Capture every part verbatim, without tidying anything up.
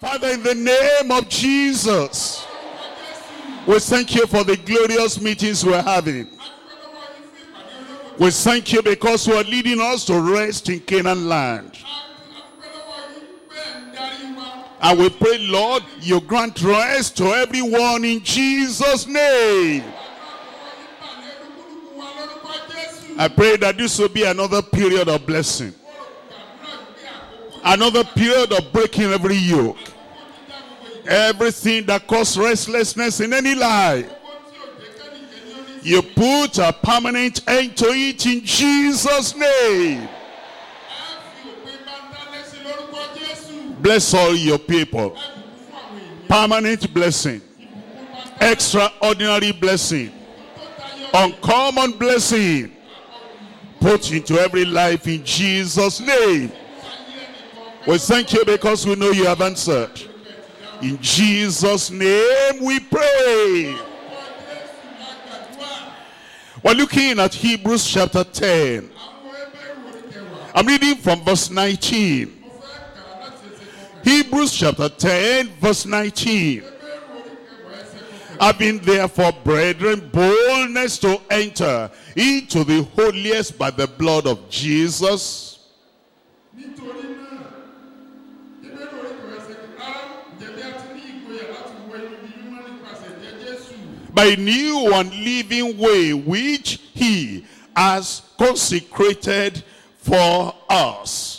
Father, in the name of Jesus, we thank you for the glorious meetings we're having. We thank you because you are leading us to rest in Canaan land. And we pray, Lord, you grant rest to everyone in Jesus' name. I pray that this will be another period of blessing. Another period of breaking every yoke. Everything that causes restlessness in any life, you put a permanent end to it in Jesus' name. Bless all your people. Permanent blessing. Extraordinary blessing. Uncommon blessing. Put into every life in Jesus' name. We thank you because we know you have answered. In Jesus' name we pray. We're looking at Hebrews chapter ten. I'm reading from verse nineteen. Hebrews chapter ten, verse nineteen. Having therefore, brethren, boldness to enter into the holiest by the blood of Jesus, by a new and living way which he has consecrated for us,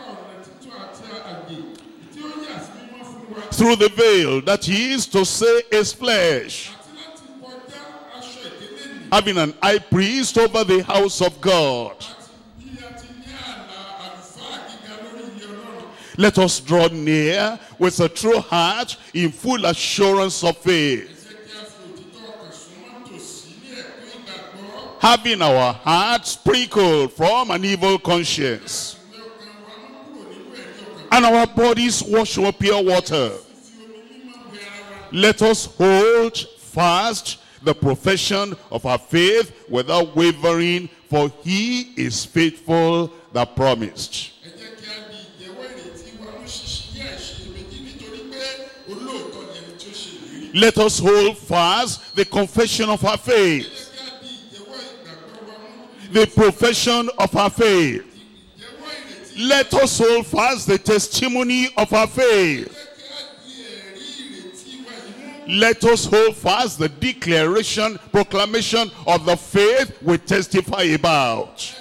through the veil, that he is to say his flesh, having an high priest over the house of God. Let us draw near with a true heart in full assurance of faith, having our hearts sprinkled from an evil conscience, and our bodies washed with pure water. Let us hold fast the profession of our faith without wavering, for he is faithful that promised. Let us hold fast the confession of our faith, the profession of our faith. Let us hold fast the testimony of our faith. Let us hold fast the declaration, proclamation of the faith we testify about.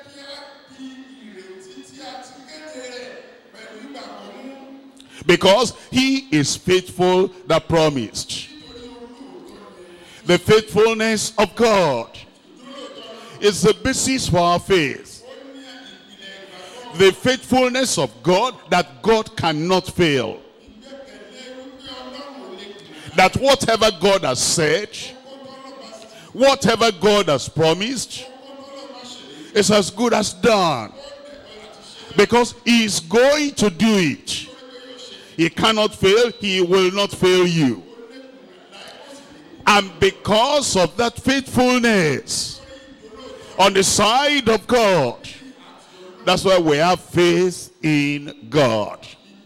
Because he is faithful that promised. The faithfulness of God is the basis for our faith. The faithfulness of God, that God cannot fail. That whatever God has said, whatever God has promised, is as good as done. Because he is going to do it. He cannot fail, he will not fail you. And because of that faithfulness on the side of God, that's why we have faith in God.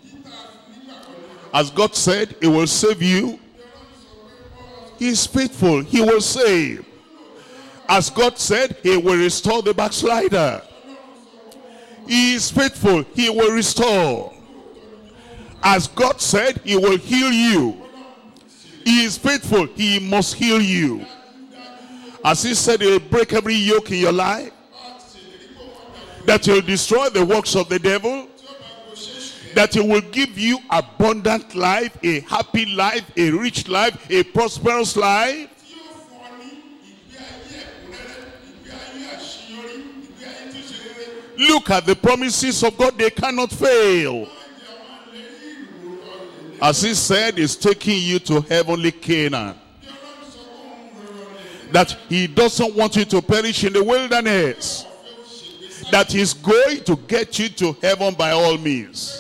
As God said, he will save you. He is faithful, he will save. As God said, he will restore the backslider. He is faithful, he will restore. As God said, he will heal you. He is faithful, he must heal you. As he said, he will break every yoke in your life, that he will destroy the works of the devil, that he will give you abundant life, a happy life, a rich life, a prosperous life. Look at the promises of God, they cannot fail. As he said, he's taking you to heavenly Canaan. That he doesn't want you to perish in the wilderness. That he's going to get you to heaven by all means.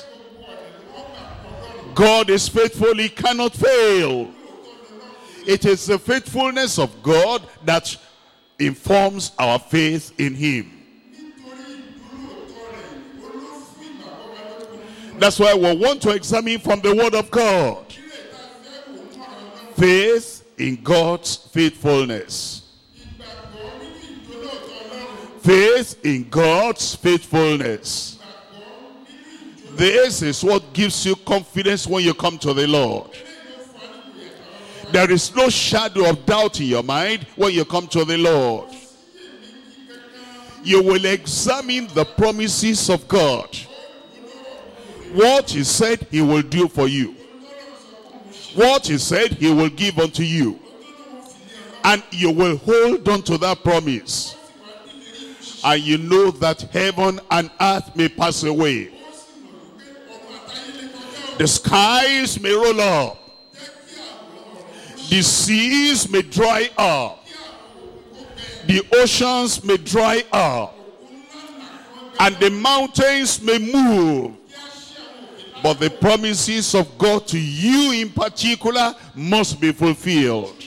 God is faithful, he cannot fail. It is the faithfulness of God that informs our faith in him. That's why we want to examine from the word of God. Faith in God's faithfulness. Faith in God's faithfulness. This is what gives you confidence when you come to the Lord. There is no shadow of doubt in your mind when you come to the Lord. You will examine the promises of God. What he said he will do for you. What he said he will give unto you. And you will hold on to that promise. And you know that heaven and earth may pass away. The skies may roll up. The seas may dry up. The oceans may dry up. And the mountains may move. But the promises of God to you in particular must be fulfilled.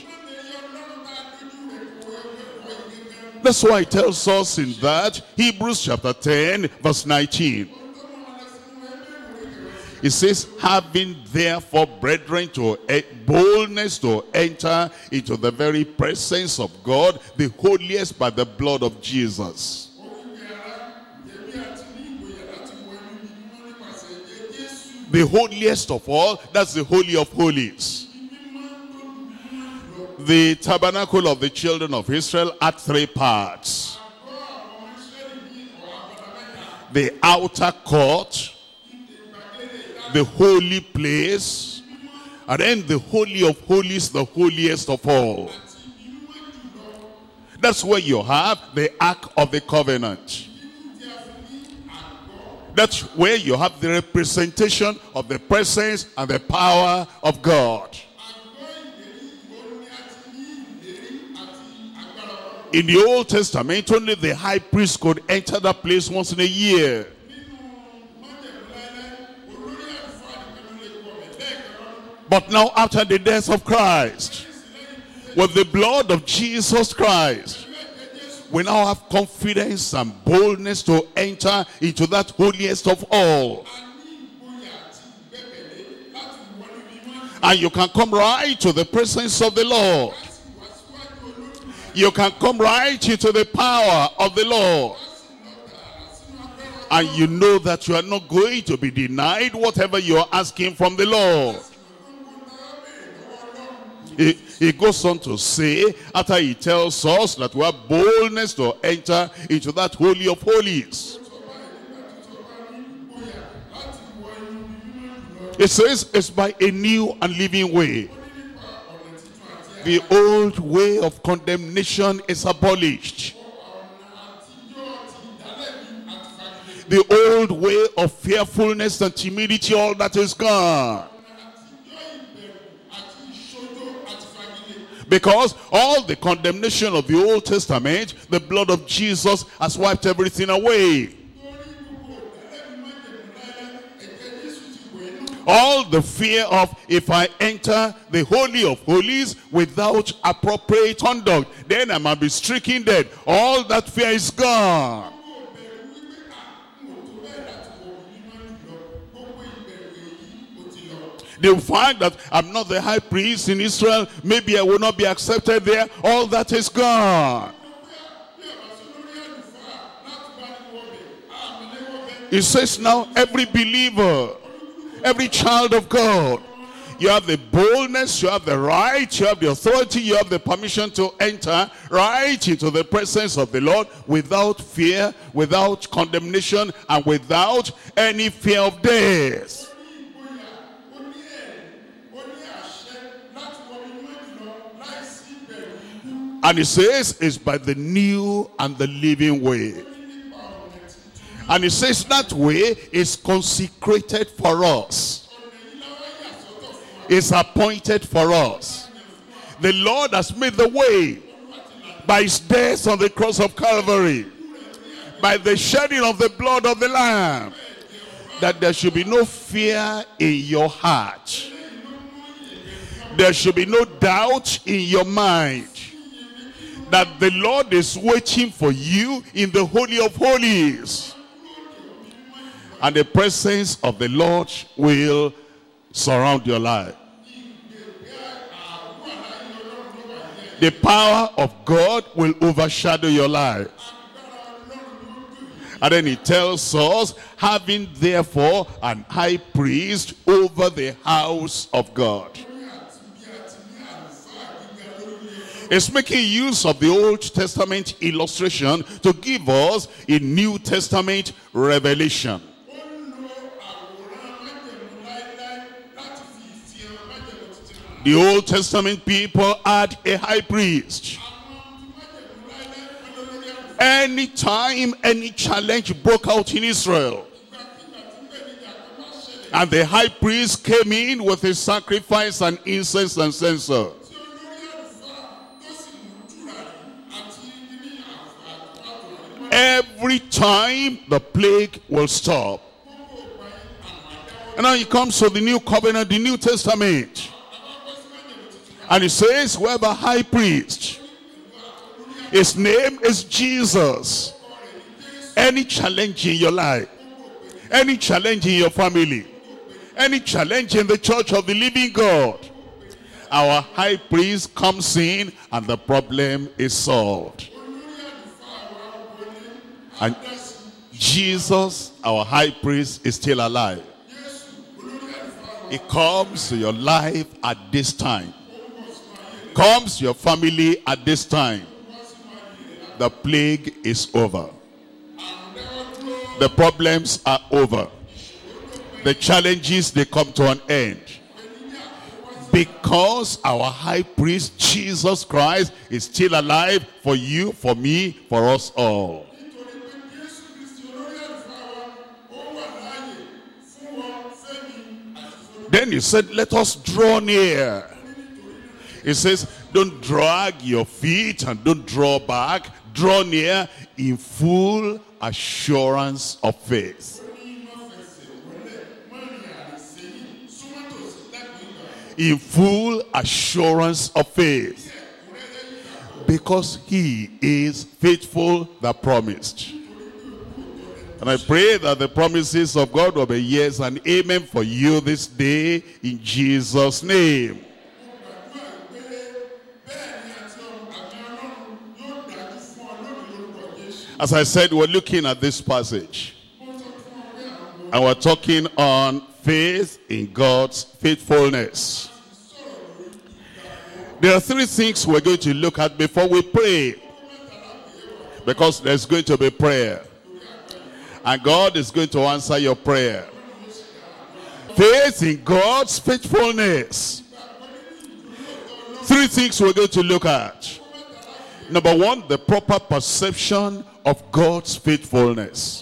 That's why it tells us in that Hebrews chapter ten verse nineteen. It says, having therefore, brethren, to boldness to enter into the very presence of God, the holiest by the blood of Jesus. The holiest of all, that's the Holy of Holies. The tabernacle of the children of Israel had three parts. The outer court, the holy place, and then the Holy of Holies, the holiest of all. That's where you have the Ark of the Covenant. That's where you have the representation of the presence and the power of God. In the Old Testament, only the high priest could enter that place once in a year. But now, after the death of Christ, with the blood of Jesus Christ, we now have confidence and boldness to enter into that holiest of all. And you can come right to the presence of the Lord. You can come right into the power of the Lord. And you know that you are not going to be denied whatever you are asking from the Lord. He, he goes on to say, after he tells us that we have boldness to enter into that Holy of Holies. It says it's by a new and living way. The old way of condemnation is abolished. The old way of fearfulness and timidity, all that is gone. Because all the condemnation of the Old Testament, the blood of Jesus has wiped everything away. All the fear of, if I enter the Holy of Holies without appropriate conduct, then I might be stricken dead. All that fear is gone. The fact that I'm not the high priest in Israel, maybe I will not be accepted there, all that is gone. It says now, every believer, every child of God, you have the boldness, you have the right, you have the authority, you have the permission to enter right into the presence of the Lord without fear, without condemnation, and without any fear of death. And it says it's by the new and the living way. And it says that way is consecrated for us. It's appointed for us. The Lord has made the way by his death on the cross of Calvary, by the shedding of the blood of the Lamb, that there should be no fear in your heart. There should be no doubt in your mind that the Lord is waiting for you in the Holy of Holies. And the presence of the Lord will surround your life. The power of God will overshadow your life. And then he tells us, having therefore an high priest over the house of God. It's making use of the Old Testament illustration to give us a New Testament revelation. The Old Testament people had a high priest. Anytime any challenge broke out in Israel, and the high priest came in with his sacrifice and incense and censer, every time the plague will stop. And now he comes to the New Covenant, the New Testament. And he says, we have a high priest. His name is Jesus. Any challenge in your life, any challenge in your family, any challenge in the church of the living God, our high priest comes in and the problem is solved. And Jesus, our high priest, is still alive. He comes to your life at this time. Comes to your family at this time. The plague is over. The problems are over. The challenges, they come to an end. Because our high priest, Jesus Christ, is still alive for you, for me, for us all. Then he said, let us draw near. He says, don't drag your feet and don't draw back. Draw near in full assurance of faith. In full assurance of faith. Because he is faithful that promised. And I pray that the promises of God will be yes and amen for you this day in Jesus' name. As I said, we're looking at this passage. And we're talking on faith in God's faithfulness. There are three things we're going to look at before we pray. Because there's going to be prayer. And God is going to answer your prayer. Faith in God's faithfulness. Three things we're going to look at. Number one, the proper perception of God's faithfulness.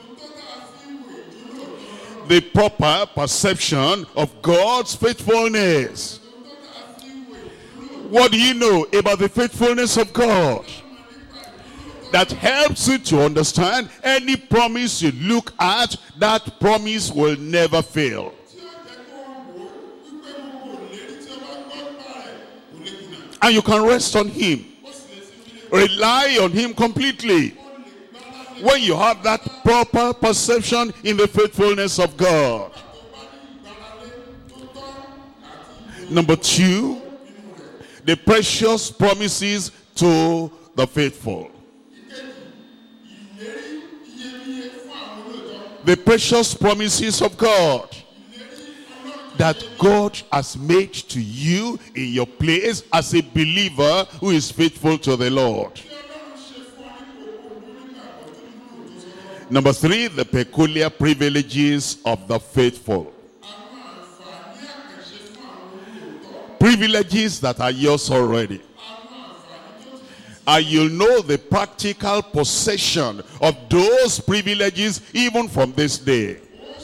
The proper perception of God's faithfulness. What do you know about the faithfulness of God? That helps you to understand any promise you look at, that promise will never fail. And you can rest on him. Rely on him completely. When you have that proper perception in the faithfulness of God. Number two, the precious promises to the faithful. The precious promises of God that God has made to you in your place as a believer who is faithful to the Lord. Number three, the peculiar privileges of the faithful. Privileges that are yours already. And you'll know the practical possession of those privileges even from this day.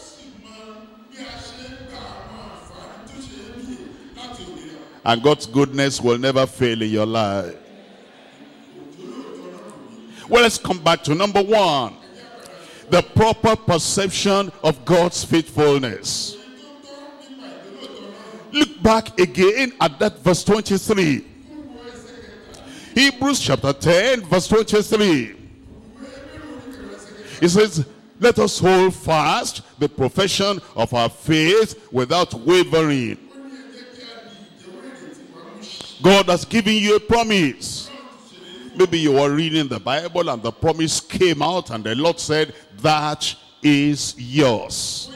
And God's goodness will never fail in your life. Well, let's come back to number one. The proper perception of God's faithfulness. Look back again at that verse twenty-three. Hebrews chapter ten, verse twenty-three. It says, Let us hold fast the profession of our faith without wavering. God has given you a promise. Maybe you were reading the Bible and the promise came out and the Lord said, that is yours.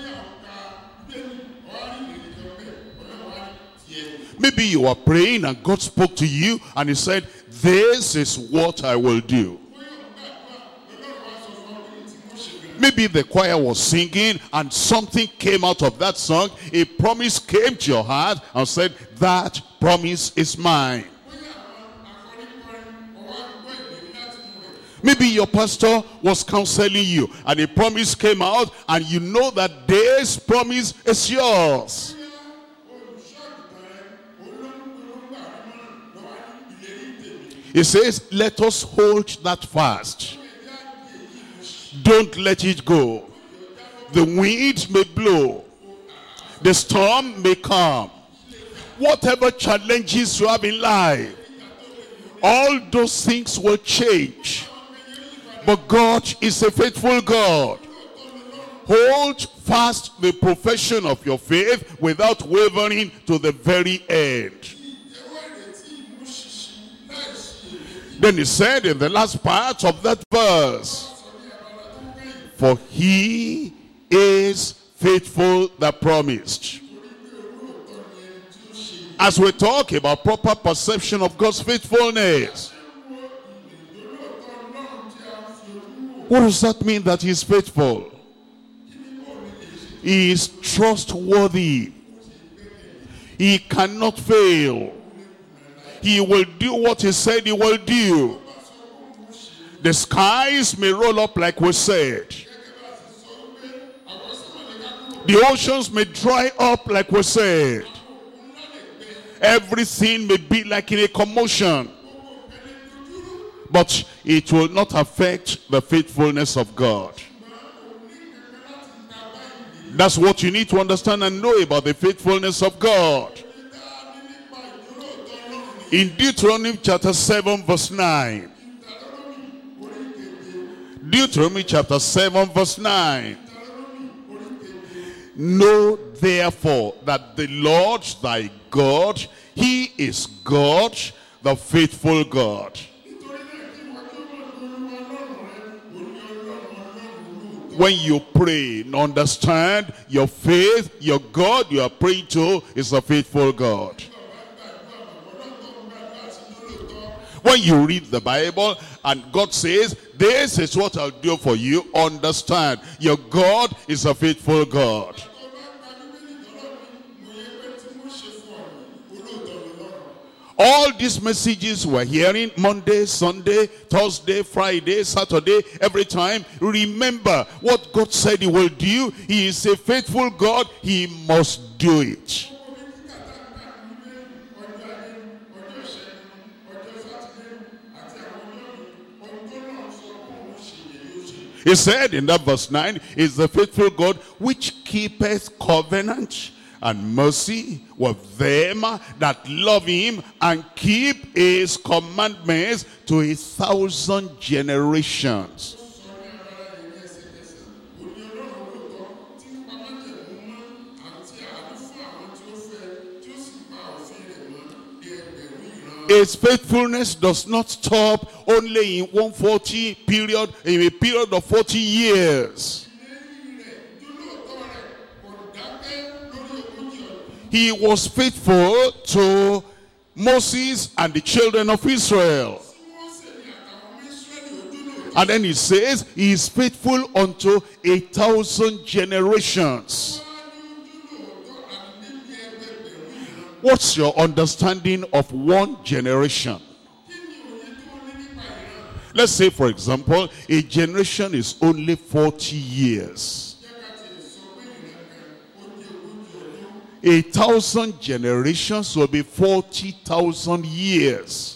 Maybe you were praying and God spoke to you and he said, this is what I will do. Maybe the choir was singing and something came out of that song. A promise came to your heart and said, that promise is mine. Maybe your pastor was counseling you and a promise came out and you know that this promise is yours. He says, let us hold that fast. Don't let it go. The wind may blow. The storm may come. Whatever challenges you have in life, all those things will change. But God is a faithful God. Hold fast the profession of your faith without wavering to the very end. Then he said in the last part of that verse, for he is faithful that promised. As we talk about proper perception of God's faithfulness, what does that mean that he is faithful? He is trustworthy. He cannot fail. He will do what he said he will do. The skies may roll up like we said. The oceans may dry up like we said. Everything may be like in a commotion. But it will not affect the faithfulness of God. That's what you need to understand and know about the faithfulness of God. In Deuteronomy chapter seven verse nine. Deuteronomy chapter seven verse nine. Know therefore that the Lord thy God, he is God, the faithful God. When you pray, understand your faith, your God you are praying to is a faithful God. When you read the Bible and God says, this is what I'll do for you, understand, your God is a faithful God. All these messages we're hearing, Monday, Sunday, Thursday, Friday, Saturday, every time, remember what God said he will do. He is a faithful God. He must do it. He said in that verse nine, is the faithful God which keepeth covenant and mercy with them that love him and keep his commandments to a thousand generations. His faithfulness does not stop only in one forty period, in a period of forty years. He was faithful to Moses and the children of Israel. And then he says, he is faithful unto a thousand generations. What's your understanding of one generation? Let's say, for example, a generation is only forty years. A thousand generations will be forty thousand years.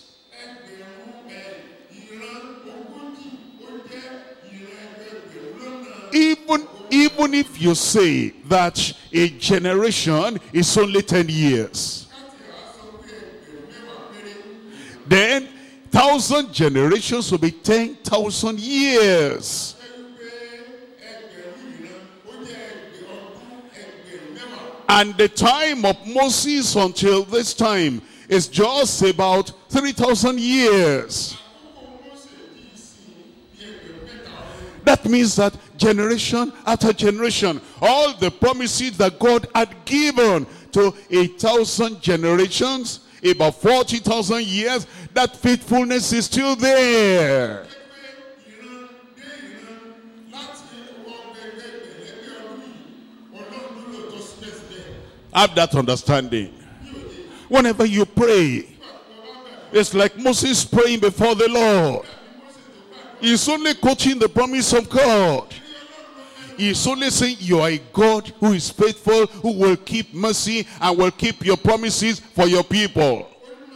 Even, even if you say that a generation is only ten years, then thousand generations will be ten thousand years. And the time of Moses until this time is just about three thousand years. That means that generation after generation, all the promises that God had given to a thousand generations, about forty thousand years, that faithfulness is still there. Have that understanding. Whenever you pray, it's like Moses praying before the Lord. He's only quoting the promise of God. He's only saying you are a God who is faithful, who will keep mercy and will keep your promises for your people.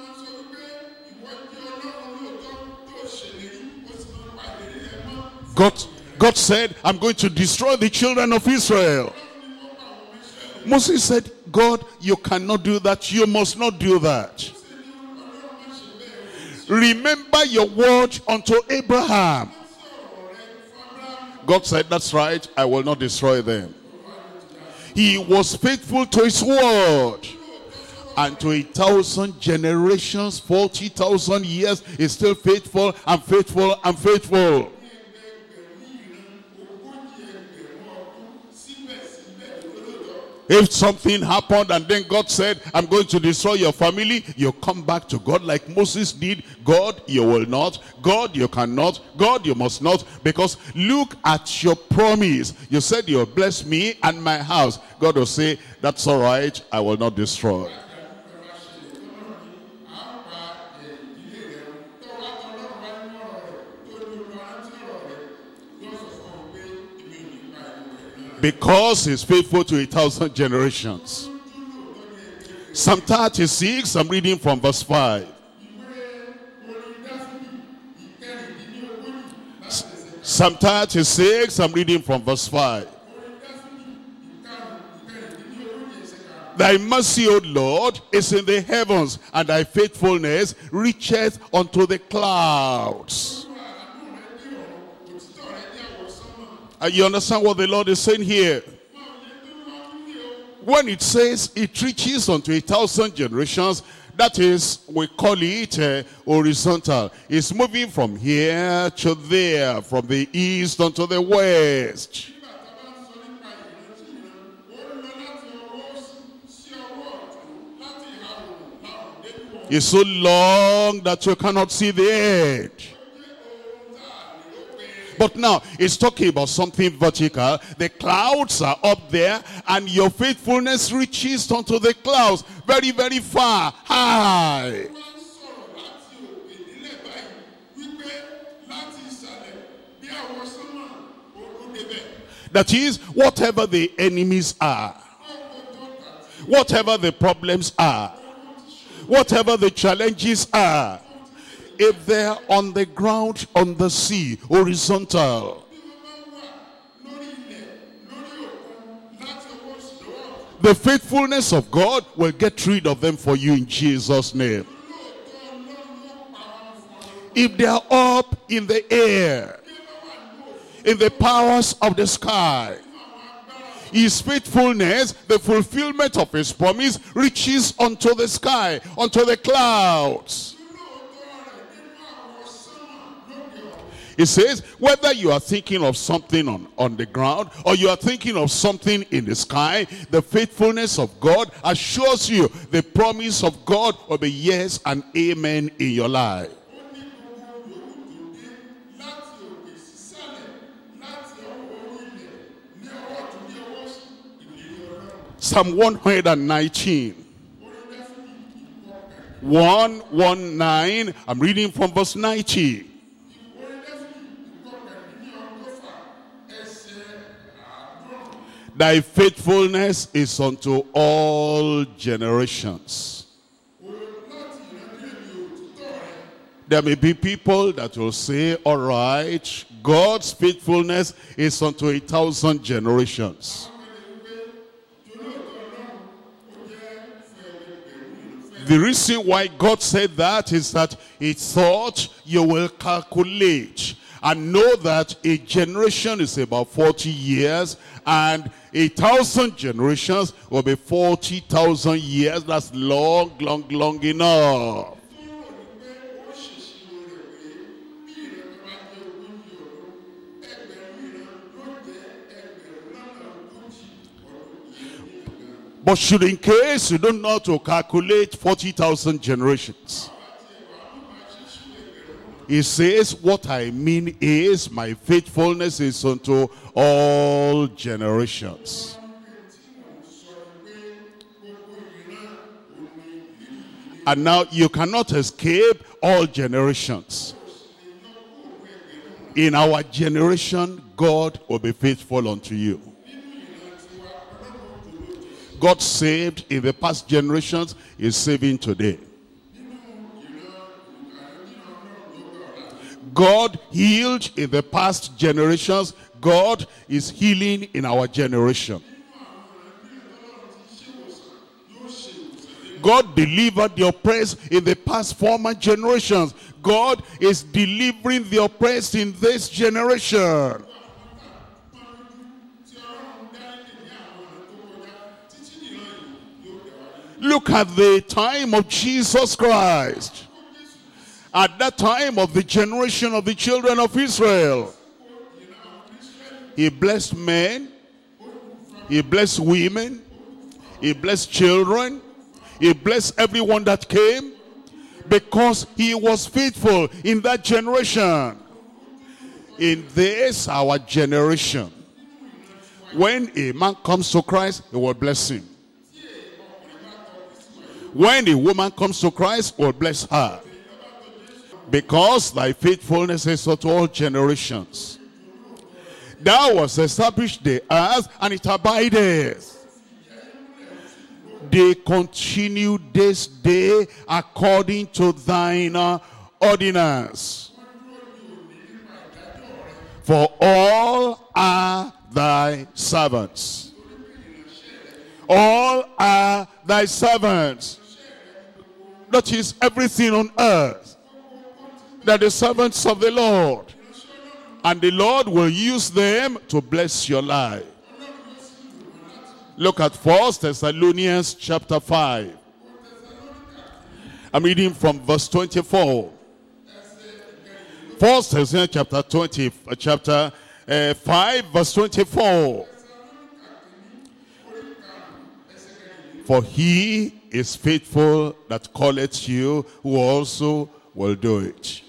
God, God said, I'm going to destroy the children of Israel. Moses said, God, you cannot do that. You must not do that. Remember your word unto Abraham. God said, that's right, I will not destroy them. He was faithful to his word. And to a thousand generations, forty thousand years, is still faithful and faithful and faithful. If something happened and then God said, I'm going to destroy your family, you come back to God like Moses did. God, you will not. God, you cannot. God, you must not. Because look at your promise. You said you'll bless me and my house. God will say, that's all right, I will not destroy. Because he's faithful to a thousand generations. Psalm thirty-six, I'm reading from verse five. Psalm thirty-six, I'm reading from verse five. Thy mercy, O Lord, is in the heavens, and thy faithfulness reacheth unto the clouds. Uh, you understand what the Lord is saying here? When it says it reaches unto a thousand generations, that is, we call it uh, horizontal. It's moving from here to there, from the east unto the west. It's so long that you cannot see the edge. But now, it's talking about something vertical. The clouds are up there, and your faithfulness reaches unto the clouds, very, very far, high. That is, whatever the enemies are, whatever the problems are, whatever the challenges are, if they're on the ground, on the sea, horizontal, the faithfulness of God will get rid of them for you in Jesus' name. If they are up in the air, in the powers of the sky, his faithfulness, the fulfillment of his promise, reaches unto the sky, unto the clouds. It says, whether you are thinking of something on, on the ground or you are thinking of something in the sky, the faithfulness of God assures you the promise of God will be yes and amen in your life. Psalm one nineteen. one nineteen. I'm reading from verse ninety. Thy faithfulness is unto all generations. There may be people that will say, all right, God's faithfulness is unto a thousand generations. The reason why God said that is that he thought you will calculate And know that a generation is about forty years, and a thousand generations will be forty thousand years. That's long, long, long enough. But should in case you don't know how to calculate forty thousand generations, he says, what I mean is my faithfulness is unto all generations. And now you cannot escape all generations. In our generation, God will be faithful unto you. God saved in the past generations, is saving today. God healed in the past generations, God is healing in our generation. God delivered the oppressed in the past former generations. God is delivering the oppressed in this generation. Look at the time of Jesus Christ. At that time of the generation of the children of Israel, he blessed men, he blessed women, he blessed children, he blessed everyone that came, because he was faithful in that generation. In this, our generation, when a man comes to Christ, he will bless him. When a woman comes to Christ, he will bless her. Because thy faithfulness is unto all generations. Thou hast established the earth, and it abideth. They continue this day according to thine uh, ordinance. For all are thy servants. All are thy servants. That is everything on earth. They're the servants of the Lord. And the Lord will use them to bless your life. Look at First Thessalonians chapter five. I'm reading from verse twenty-four. First Thessalonians chapter twenty, chapter uh, five, verse twenty-four. For he is faithful that calleth you, who also will do it.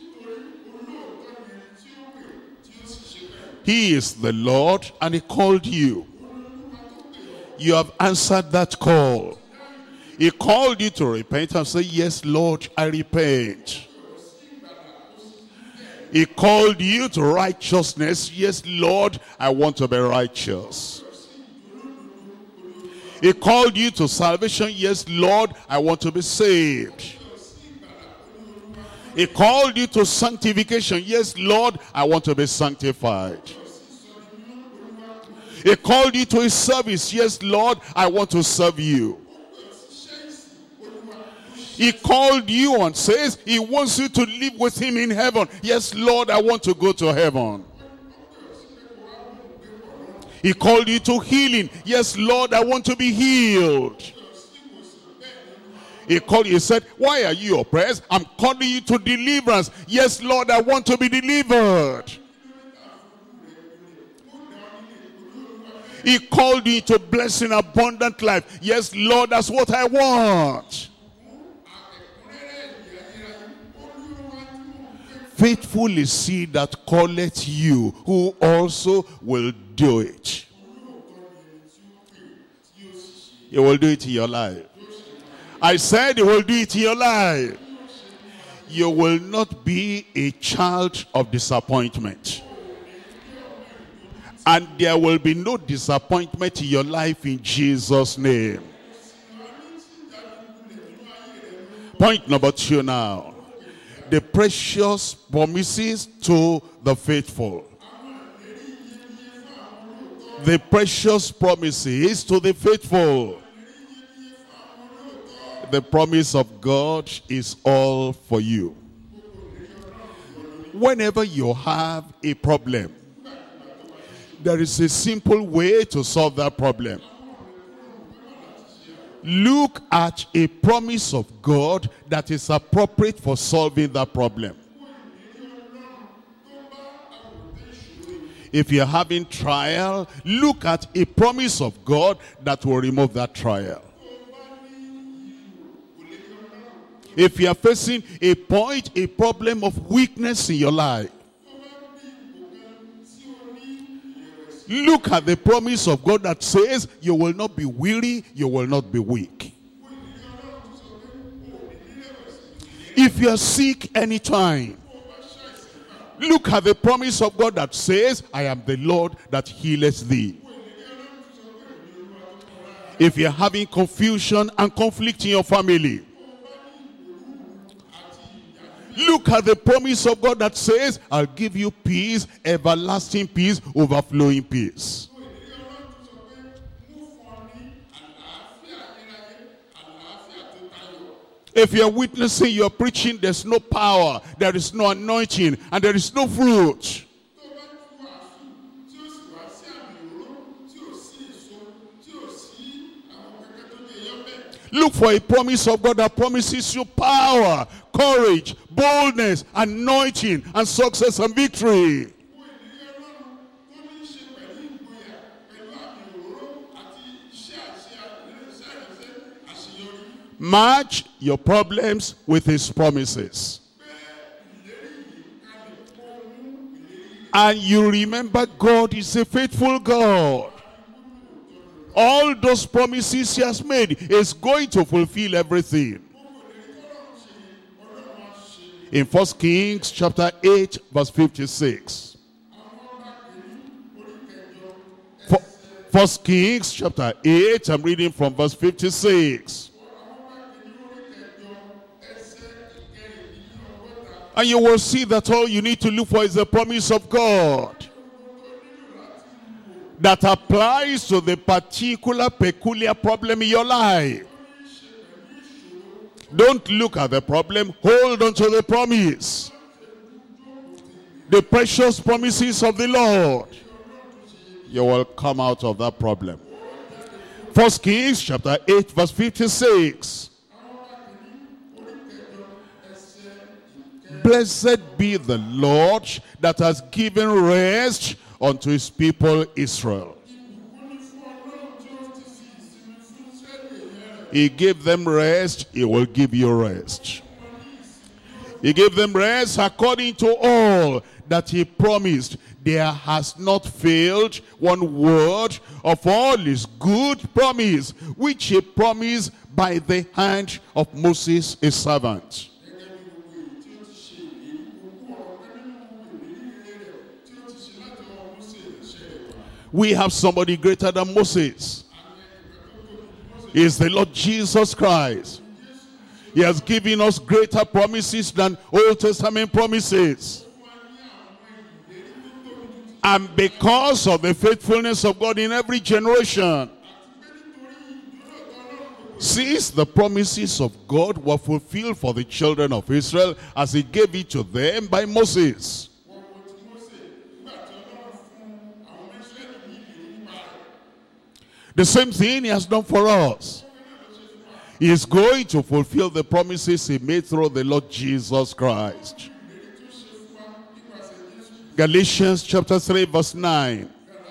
He is the Lord, and he called you. You have answered that call. He called you to repent and say, yes, Lord, I repent. He called you to righteousness. Yes, Lord, I want to be righteous. He called you to salvation. Yes, Lord, I want to be saved. He called you to sanctification. Yes, Lord, I want to be sanctified. He called you to his service. Yes, Lord, I want to serve you. He called you and says he wants you to live with him in heaven. Yes, Lord, I want to go to heaven. He called you to healing. Yes, Lord, I want to be healed. He called you, he said, why are you oppressed? I'm calling you to deliverance. Yes, Lord, I want to be delivered. He called you to blessing abundant life. Yes, Lord, that's what I want. Faithful is he that calleth you, who also will do it. He will do it in your life. I said he will do it in your life. You will not be a child of disappointment. And there will be no disappointment in your life in Jesus' name. Point number two now. The precious promises to the faithful. The precious promises to the faithful. The promise of God is all for you. Whenever you have a problem, there is a simple way to solve that problem. Look at a promise of God that is appropriate for solving that problem. If you're having trial, look at a promise of God that will remove that trial. If you're facing a point, a problem of weakness in your life, look at the promise of God that says you will not be weary, you will not be weak. If you are sick anytime, look at the promise of God that says, I am the Lord that healeth thee. If you're having confusion and conflict in your family, look at the promise of God that says, I'll give you peace, everlasting peace, overflowing peace. If you're witnessing, you're preaching, there's no power, there is no anointing, and there is no fruit. Look for a promise of God that promises you power, courage, boldness, anointing, and success and victory. Match your problems with his promises. And you remember God is a faithful God. All those promises he has made is going to fulfill everything. In First Kings chapter eight verse fifty-six. First Kings chapter eight, I'm reading from verse fifty-six. And you will see that all you need to look for is the promise of God that applies to the particular, peculiar problem in your life. Don't look at the problem, hold on to the promise. The precious promises of the Lord. You will come out of that problem. First Kings chapter eight verse fifty-six. Blessed be the Lord that has given rest unto his people Israel. He gave them rest, he will give you rest. He gave them rest according to all that he promised. There has not failed one word of all his good promise, which he promised by the hand of Moses his servant. We have somebody greater than Moses. He is the Lord Jesus Christ. He has given us greater promises than Old Testament promises. And because of the faithfulness of God in every generation, since the promises of God were fulfilled for the children of Israel as he gave it to them by Moses. The same thing he has done for us. He is going to fulfill the promises he made through the Lord Jesus Christ. Galatians chapter three verse nine.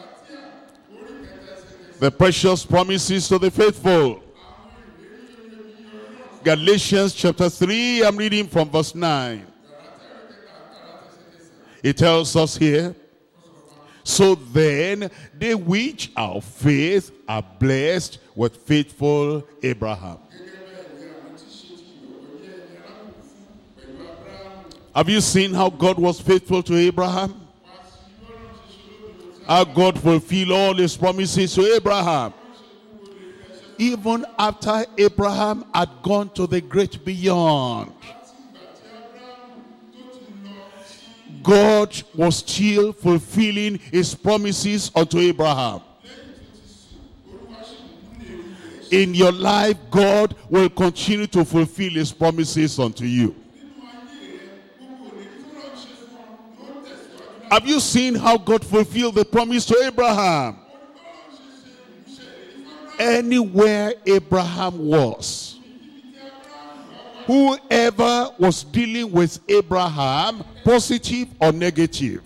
The precious promises to the faithful. Galatians chapter three, I'm reading from verse nine. It tells us here, so then they which are of faith are blessed with faithful Abraham. Have you seen how God was faithful to Abraham? How God fulfilled all his promises to Abraham. Even after Abraham had gone to the great beyond, God was still fulfilling his promises unto Abraham. In your life, God will continue to fulfill his promises unto you. Have you seen how God fulfilled the promise to Abraham? Anywhere Abraham was, whoever was dealing with Abraham, positive or negative,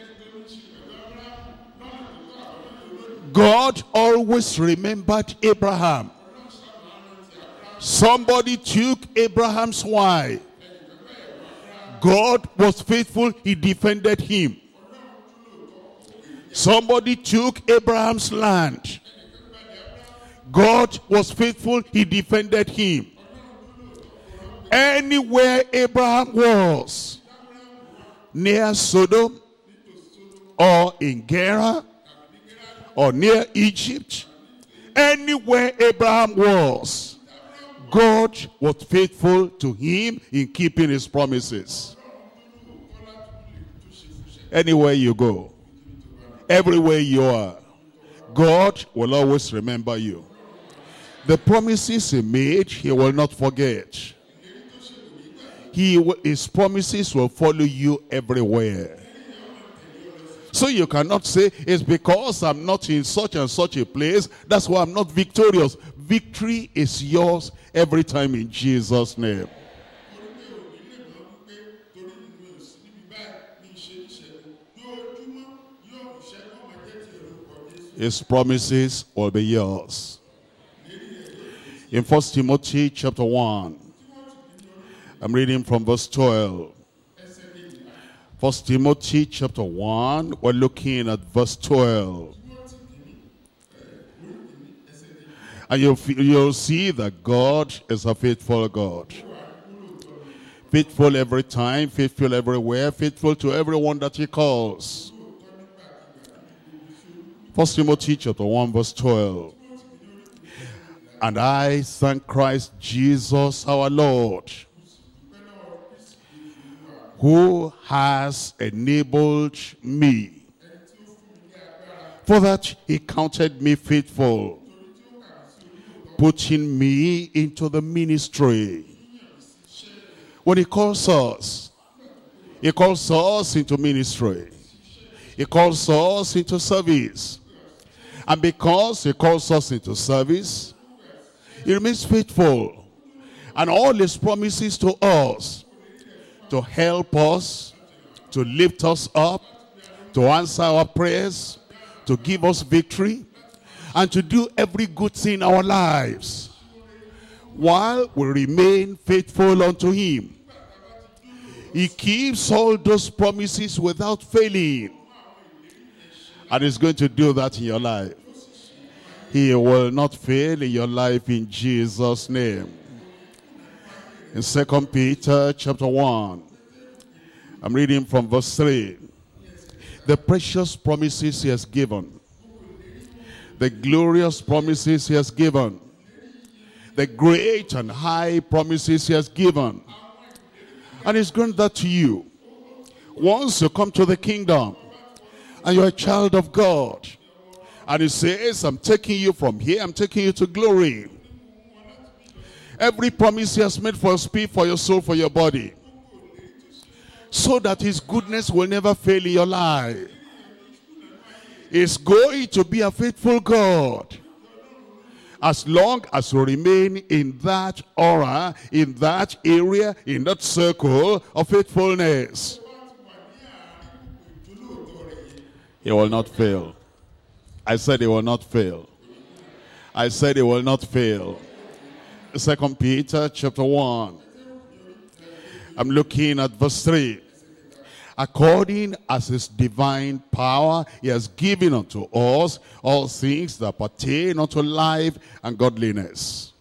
God always remembered Abraham. Somebody took Abraham's wife. God was faithful, he defended him. Somebody took Abraham's land. God was faithful, he defended him. Anywhere Abraham was, near Sodom, or in Gerar, or near Egypt, anywhere Abraham was, God was faithful to him in keeping his promises. Anywhere you go, everywhere you are, God will always remember you. The promises he made, he will not forget. He will, his promises will follow you everywhere. So you cannot say, it's because I'm not in such and such a place, that's why I'm not victorious. Victory is yours every time in Jesus' name. His promises will be yours. In First Timothy chapter one, I'm reading from verse twelve. First Timothy chapter one, we're looking at verse twelve. And you'll, you'll see that God is a faithful God. Faithful every time, faithful everywhere, faithful to everyone that he calls. First Timothy chapter one, verse twelve. And I thank Christ Jesus our Lord, who has enabled me, for that he counted me faithful, putting me into the ministry. When he calls us, he calls us into ministry. He calls us into service. And because he calls us into service, he remains faithful. And all his promises to us, to help us, to lift us up, to answer our prayers, to give us victory, and to do every good thing in our lives, while we remain faithful unto him. He keeps all those promises without failing. And he's going to do that in your life. He will not fail in your life in Jesus' name. In Second Peter chapter one, I'm reading from verse three. The precious promises he has given, the glorious promises he has given, the great and high promises he has given. And he's granted that to you. Once you come to the kingdom, and you're a child of God, and he says, I'm taking you from here, I'm taking you to glory. Every promise he has made for your spirit, for your soul, for your body, so that his goodness will never fail in your life. He's going to be a faithful God, as long as you remain in that aura, in that area, in that circle of faithfulness. He will not fail. I said he will not fail. I said he will not fail. Second Peter chapter one. I'm looking at verse three. According as his divine power, he has given unto us all things that pertain unto life and godliness.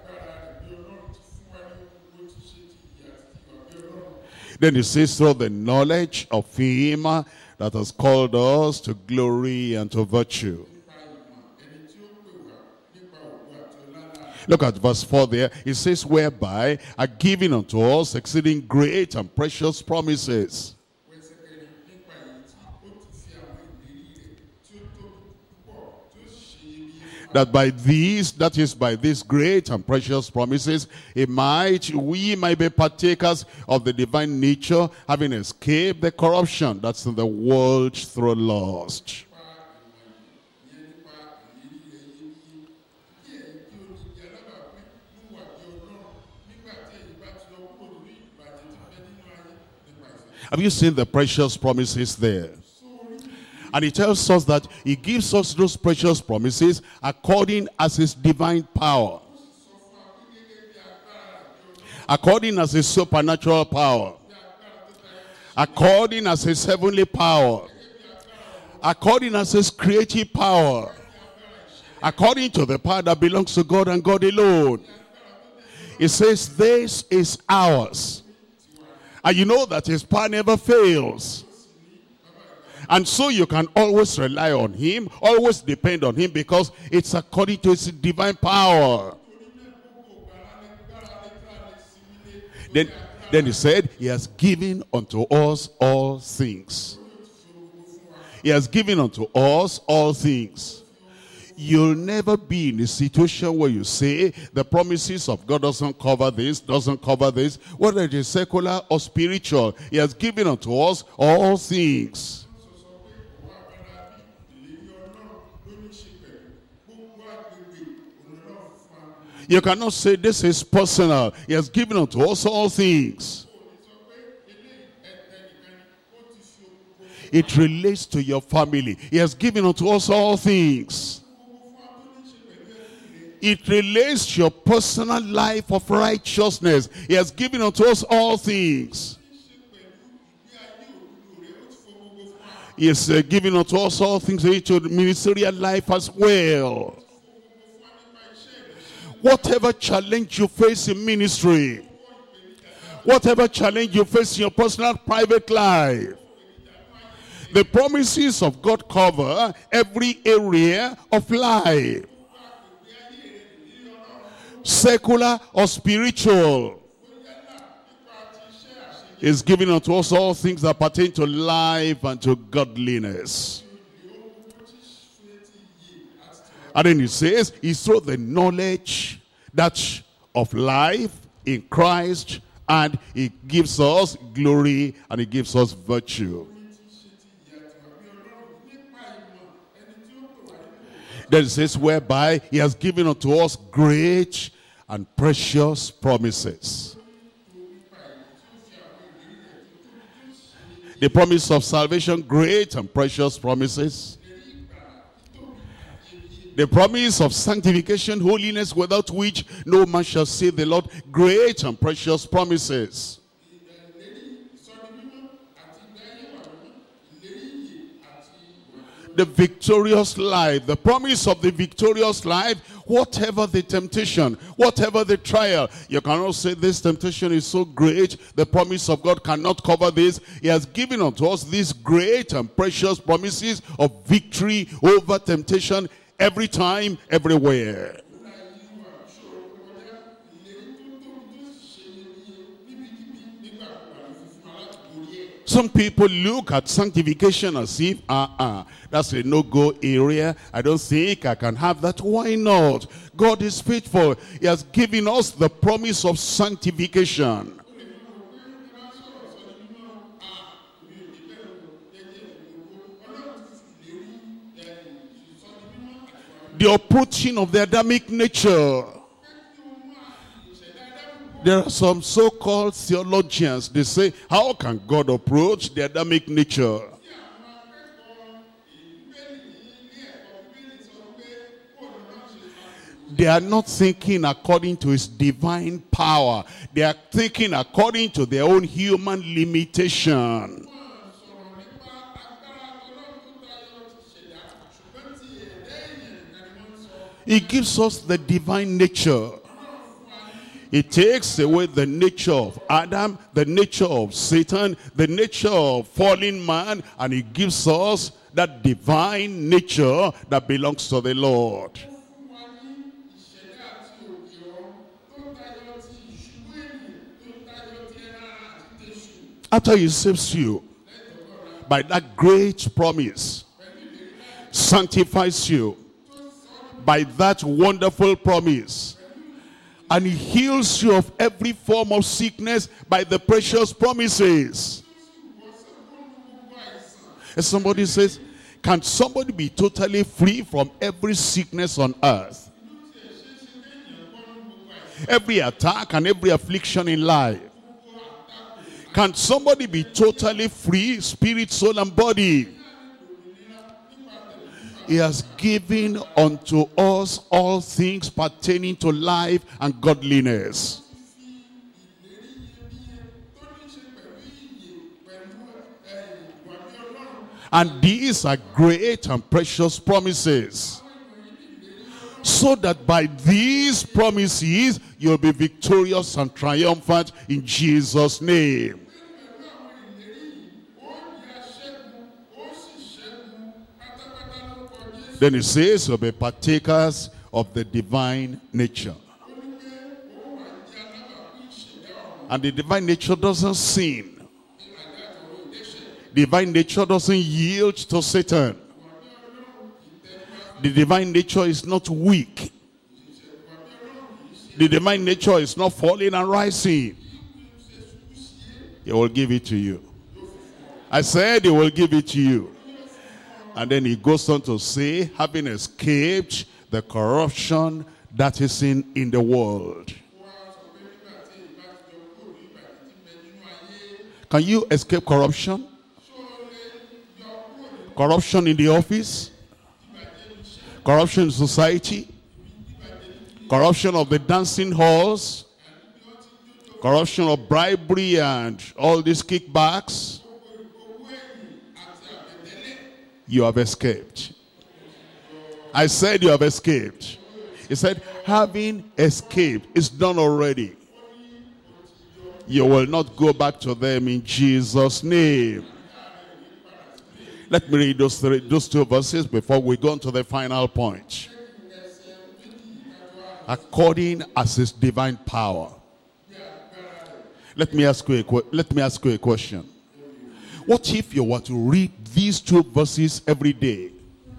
Then he says, through the knowledge of him that has called us to glory and to virtue. Look at verse four there. It says, whereby are given unto us exceeding great and precious promises, That by these, that is by these great and precious promises, he might, we might be partakers of the divine nature, having escaped the corruption that's in the world through lust. Have you seen the precious promises there? And he tells us that he gives us those precious promises according as his divine power. According as his supernatural power. According as his heavenly power. According as his creative power. According to the power that belongs to God and God alone. He says this is ours. And you know that his power never fails. And so you can always rely on him, always depend on him, because it's according to his divine power. Then, then he said, he has given unto us all things. He has given unto us all things. You'll never be in a situation where you say, the promises of God doesn't cover this, doesn't cover this, whether it is secular or spiritual. He has given unto us all things. You cannot say this is personal. He has given unto us all things. It relates to your family. He has given unto us all things. It relates to your personal life of righteousness. He has given unto us all things. He has uh, given unto us all things to the ministerial life as well. Whatever challenge you face in ministry, whatever challenge you face in your personal private life, the promises of God cover every area of life, secular or spiritual. Is given unto us all things that pertain to life and to godliness. And then he says, it's through the knowledge that of life in Christ, and he gives us glory and he gives us virtue. Then it says, whereby he has given unto us great and precious promises. The promise of salvation, great and precious promises. The promise of sanctification, holiness, without which no man shall see the Lord, great and precious promises. The victorious life, the promise of the victorious life, whatever the temptation, whatever the trial. You cannot say this temptation is so great, the promise of God cannot cover this. He has given unto us these great and precious promises of victory over temptation every time, everywhere. Some people look at sanctification as if, uh-uh, that's a no-go area. I don't think I can have that. Why not? God is faithful. He has given us the promise of sanctification. The uprooting of the Adamic nature. There are some so-called theologians, they say, how can God approach the Adamic nature? They are not thinking according to his divine power. They are thinking according to their own human limitation. He gives us the divine nature. He takes away the nature of Adam, the nature of Satan, the nature of fallen man, and he gives us that divine nature that belongs to the Lord. After he saves you, by that great promise, sanctifies you, by that wonderful promise. And he heals you of every form of sickness by the precious promises. And somebody says, can somebody be totally free from every sickness on earth? Every attack and every affliction in life. Can somebody be totally free, spirit, soul, and body? He has given unto us all things pertaining to life and godliness. And these are great and precious promises, so that by these promises you'll be victorious and triumphant in Jesus' name. Then it says you'll be partakers of the divine nature. And the divine nature doesn't sin. Divine nature doesn't yield to Satan. The divine nature is not weak. The divine nature is not falling and rising. He will give it to you. I said he will give it to you. And then he goes on to say, having escaped the corruption that is in, in the world. Can you escape corruption? Corruption in the office? Corruption in society? Corruption of the dancing halls? Corruption of bribery and all these kickbacks? You have escaped. I said you have escaped. He said, having escaped, it's done already. You will not go back to them in Jesus' name. Let me read those, three, those two verses before we go on to the final point. According as his divine power. Let me ask you a, let me ask you a question. What if you were to read these two verses every day?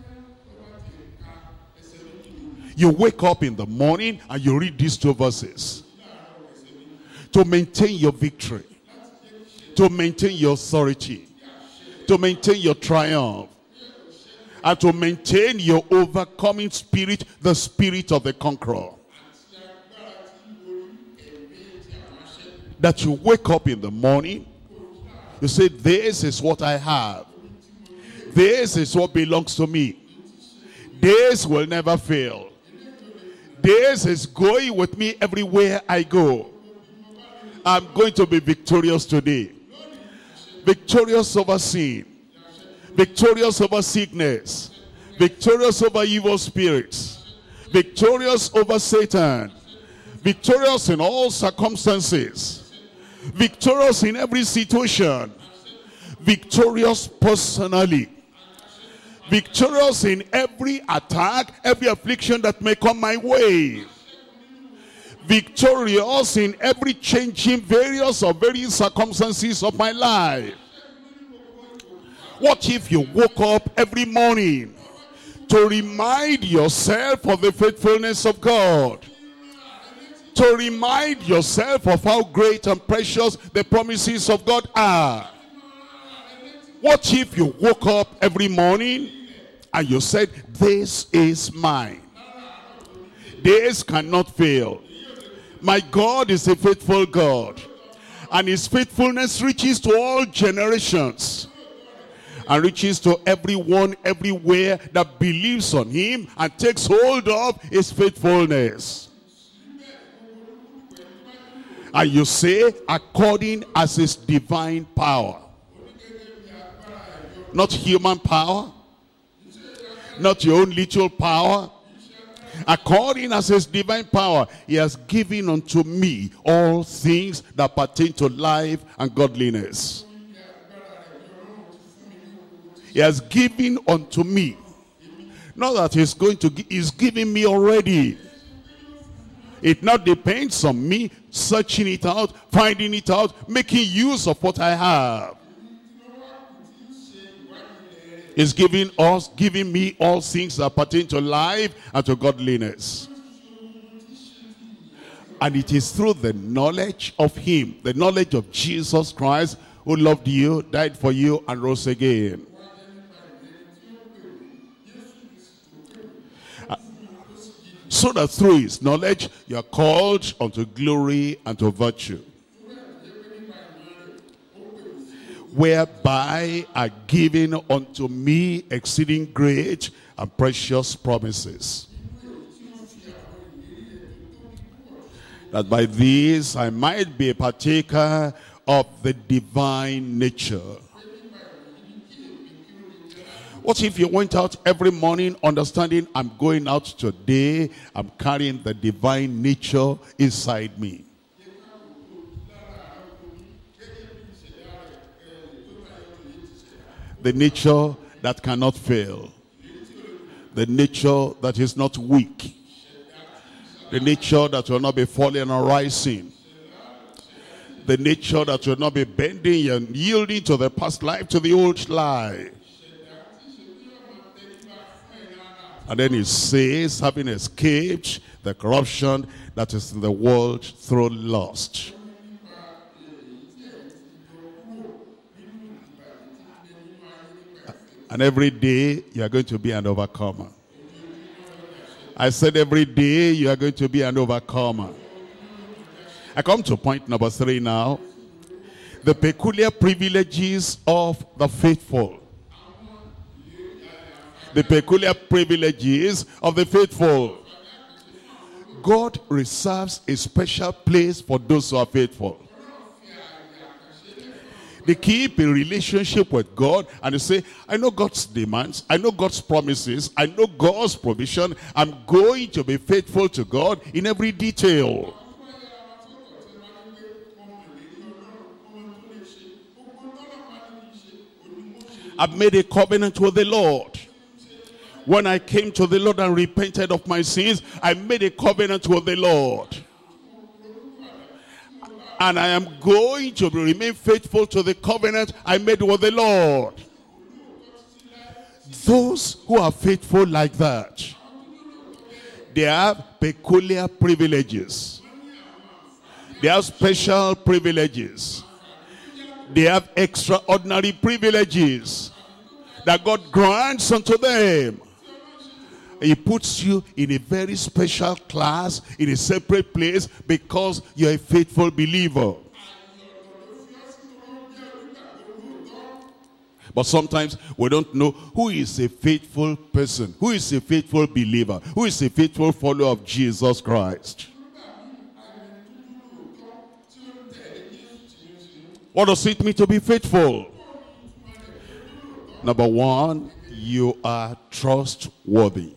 You wake up in the morning and you read these two verses. To maintain your victory. To maintain your authority. To maintain your triumph. And to maintain your overcoming spirit, the spirit of the conqueror. That you wake up in the morning, you say, this is what I have. This is what belongs to me. This will never fail. This is going with me everywhere I go. I'm going to be victorious today. Victorious over sin. Victorious over sickness. Victorious over evil spirits. Victorious over Satan. Victorious in all circumstances. Victorious in every situation. Victorious personally. Victorious in every attack, every affliction that may come my way. Victorious in every changing various or various circumstances of my life. What if you woke up every morning to remind yourself of the faithfulness of God? To remind yourself of how great and precious the promises of God are. What if you woke up every morning and you said, this is mine. This cannot fail. My God is a faithful God. And his faithfulness reaches to all generations. And reaches to everyone, everywhere that believes on him and takes hold of his faithfulness. And you say, according as his divine power. Not human power. Not your own little power. According as his divine power, he has given unto me all things that pertain to life and godliness. He has given unto me. Not that he's going to, he's giving me already. It now depends on me searching it out, finding it out, making use of what I have. He's giving us, giving me all things that pertain to life and to godliness. And it is through the knowledge of him, the knowledge of Jesus Christ, who loved you, died for you, and rose again. So that through his knowledge, you are called unto glory and to virtue, whereby are given unto me exceeding great and precious promises, that by these I might be a partaker of the divine nature. What if you went out every morning understanding, I'm going out today, I'm carrying the divine nature inside me? The nature that cannot fail. The nature that is not weak. The nature that will not be falling or rising. The nature that will not be bending and yielding to the past life, to the old life. And then it says, having escaped the corruption that is in the world through lust. And every day you are going to be an overcomer. I said every day you are going to be an overcomer. I come to point number three now. The peculiar privileges of the faithful. The peculiar privileges of the faithful. God reserves a special place for those who are faithful. They keep a relationship with God and they say, I know God's demands, I know God's promises, I know God's provision. I'm going to be faithful to God in every detail. I've made a covenant with the Lord. When I came to the Lord and repented of my sins, I made a covenant with the Lord. And I am going to remain faithful to the covenant I made with the Lord. Those who are faithful like that, they have peculiar privileges. They have special privileges. They have extraordinary privileges that God grants unto them. He puts you in a very special class, in a separate place, because you're a faithful believer. But sometimes we don't know who is a faithful person, who is a faithful believer, who is a faithful follower of Jesus Christ. What does it mean to be faithful? Number one, you are trustworthy.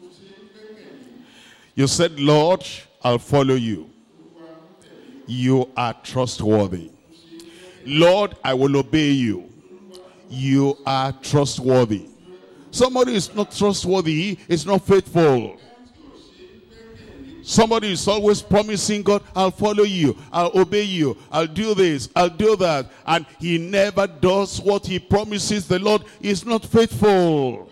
You said, Lord, I'll follow you. You are trustworthy. Lord, I will obey you. You are trustworthy. Somebody is not trustworthy, is not faithful. Somebody is always promising God, I'll follow you, I'll obey you, I'll do this, I'll do that. And he never does what he promises the Lord. Is not faithful.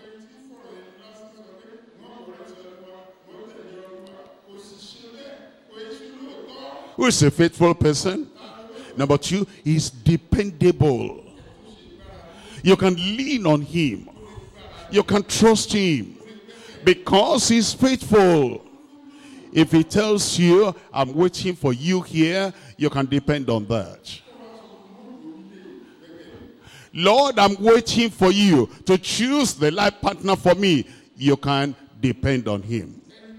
Who is a faithful person? Number two, he's dependable. You can lean on him. You can trust him because he's faithful. If he tells you, I'm waiting for you here, you can depend on that. Lord, I'm waiting for you to choose the life partner for me. You can depend on him.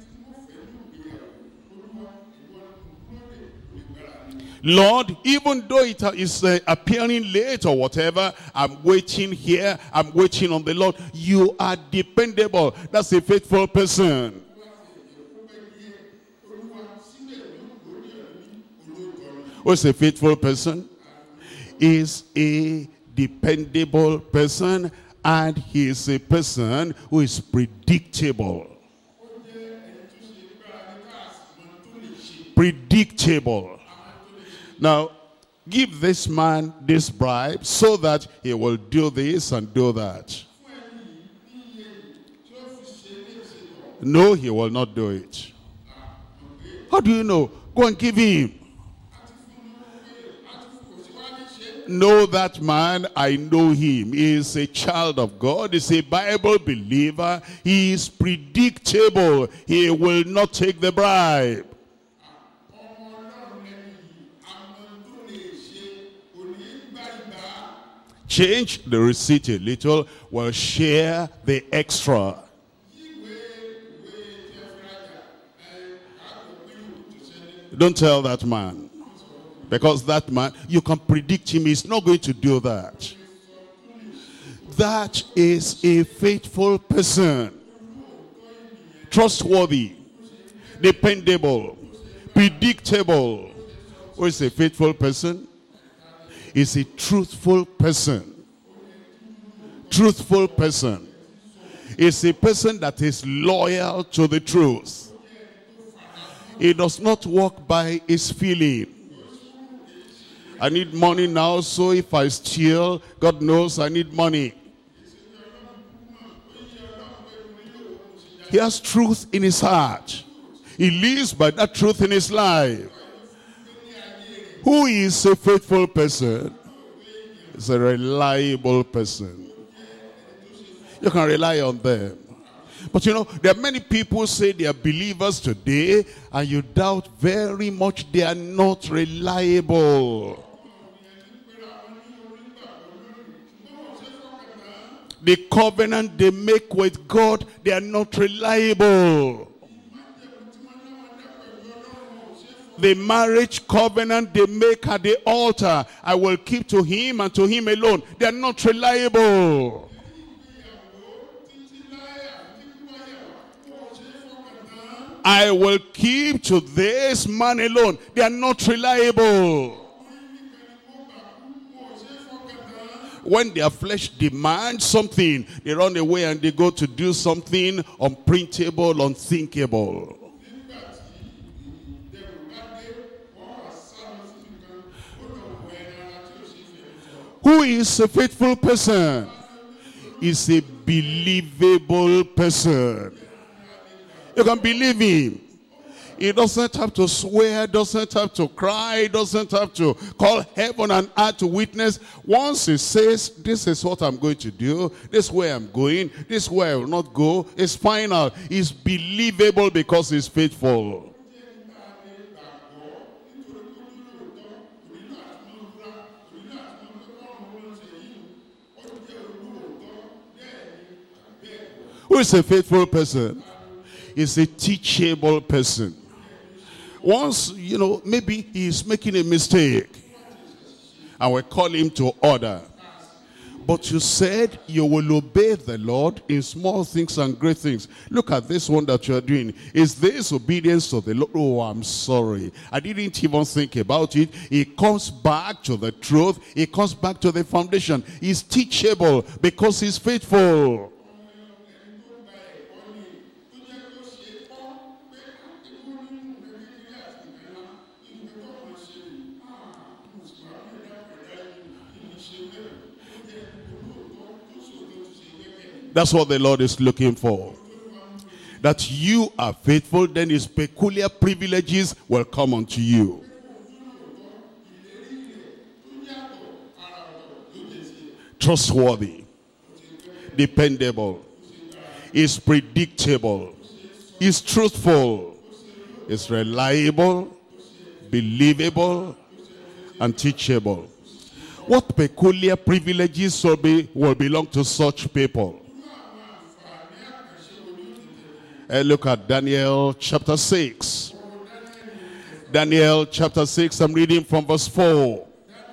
Lord, even though it is uh, appearing late or whatever, I'm waiting here, I'm waiting on the Lord. You are dependable. That's a faithful person. Who's a faithful person? Is a dependable person, and he is a person who is predictable. Predictable. Now, give this man this bribe so that he will do this and do that. No, he will not do it. How do you know? Go and give him. Know that man, I know him. He is a child of God. He is a Bible believer. He is predictable. He will not take the bribe. Change the receipt a little, will share the extra. Don't tell that man. Because that man, you can predict him, he's not going to do that. That is a faithful person. Trustworthy, dependable, predictable. Who is a faithful person? Is a truthful person. Truthful person is a person that is loyal to the truth. He does not walk by his feeling. I need money now, so if I steal, God knows I need money. He has truth in his heart. He lives by that truth in his life. Who is a faithful person? Is a reliable person. You can rely on them. But you know, there are many people say they are believers today, and you doubt very much they are not reliable. The covenant they make with God, they are not reliable. The marriage covenant they make at the altar, I will keep to him and to him alone. They are not reliable. I will keep to this man alone. They are not reliable. When their flesh demands something, they run away and they go to do something unprintable, unthinkable. Who is a faithful person? Is a believable person. You can believe him. He doesn't have to swear, doesn't have to cry, doesn't have to call heaven and earth to witness. Once he says, this is what I'm going to do, this is where I'm going, this is where I will not go, it's final. He's believable because he's faithful. Who is a faithful person? Is a teachable person. Once, you know, maybe he's making a mistake, and we call him to order. But you said you will obey the Lord in small things and great things. Look at this one that you're doing. Is this obedience to the Lord? Oh, I'm sorry. I didn't even think about it. He comes back to the truth. He comes back to the foundation. He's teachable because he's faithful. That's what the Lord is looking for. That you are faithful, then his peculiar privileges will come unto you. Trustworthy, dependable, is predictable, is truthful, is reliable, believable, and teachable. What peculiar privileges will, be, will belong to such people? And look at Daniel chapter six. Daniel chapter six, I'm reading from verse four.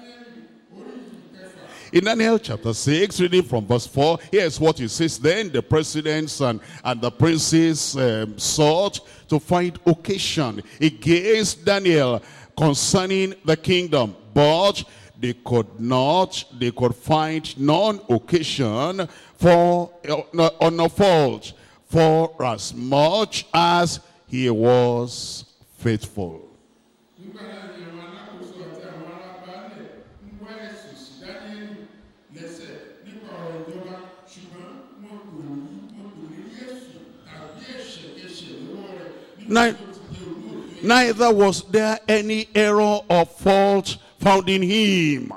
In Daniel chapter six, reading from verse four, here's what it says. Then the presidents and, and the princes um, sought to find occasion against Daniel concerning the kingdom. But they could not, they could find none occasion for uh, on a fault. For as much as he was faithful. Neither was there any error or fault found in him.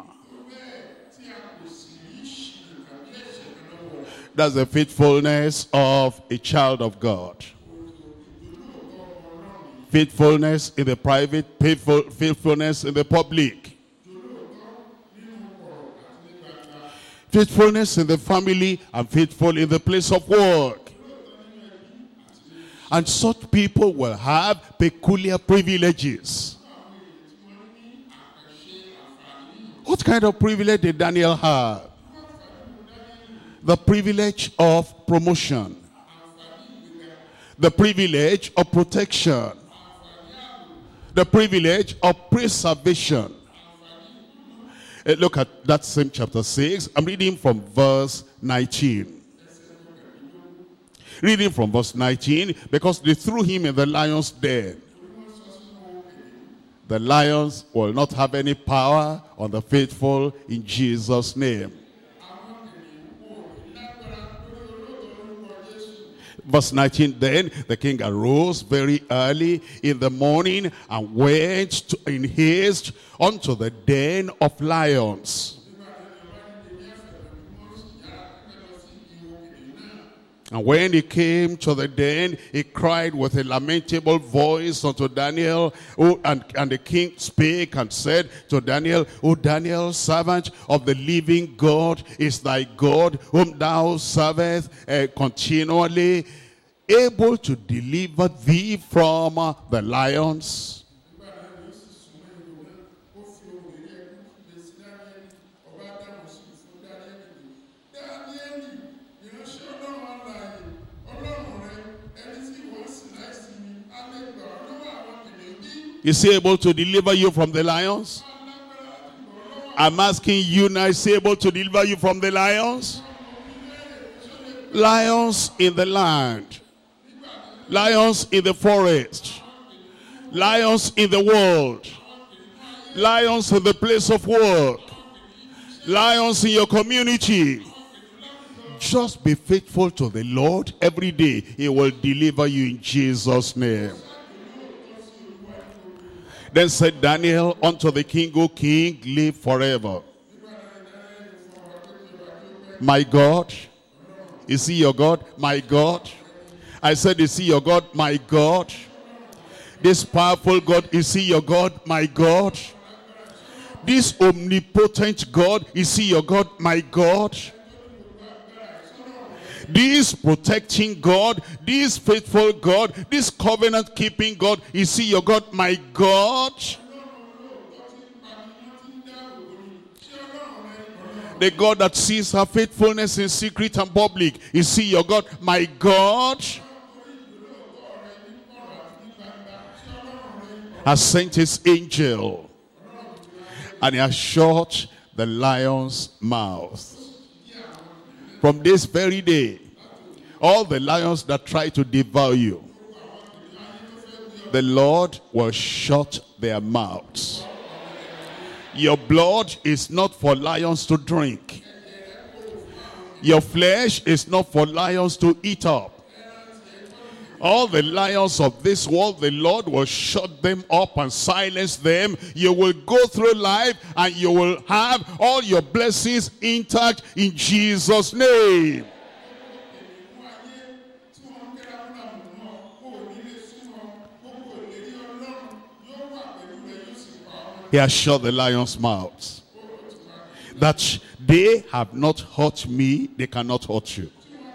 That's the faithfulness of a child of God. Faithfulness in the private, faithful, faithfulness in the public. Faithfulness in the family and faithful in the place of work. And such people will have peculiar privileges. What kind of privilege did Daniel have? The privilege of promotion. The privilege of protection. The privilege of preservation. Uh, look at that same chapter six. I'm reading from verse nineteen. Reading from verse nineteen, because they threw him in the lion's den. The lions will not have any power on the faithful in Jesus' name. Verse nineteen, then the king arose very early in the morning and went to, in haste unto the den of lions. And when he came to the den, he cried with a lamentable voice unto Daniel. Oh, and, and the king spake and said to Daniel, O Daniel, servant of the living God, is thy God, whom thou servest uh, continually, able to deliver thee from uh, the lions? Is he able to deliver you from the lions? I'm asking you now, is he able to deliver you from the lions? Lions in the land. Lions in the forest. Lions in the world. Lions in the place of work. Lions in your community. Just be faithful to the Lord every day. He will deliver you in Jesus' name. Then said Daniel unto the king, O king, live forever. My God, is he your God? My God. I said, is he your God? My God. This powerful God, is he your God? My God. This omnipotent God, is he your God? My God. This protecting God, this faithful God, this covenant-keeping God, is he your God? My God. The God that sees her faithfulness in secret and public, is he your God? My God. Has sent his angel, and he has shut the lion's mouth. From this very day, all the lions that try to devour you, the Lord will shut their mouths. Your blood is not for lions to drink. Your flesh is not for lions to eat up. All the lions of this world, the Lord will shut them up and silence them. You will go through life and you will have all your blessings intact in Jesus' name. He has shut the lions' mouths. That they have not hurt me, they cannot hurt you.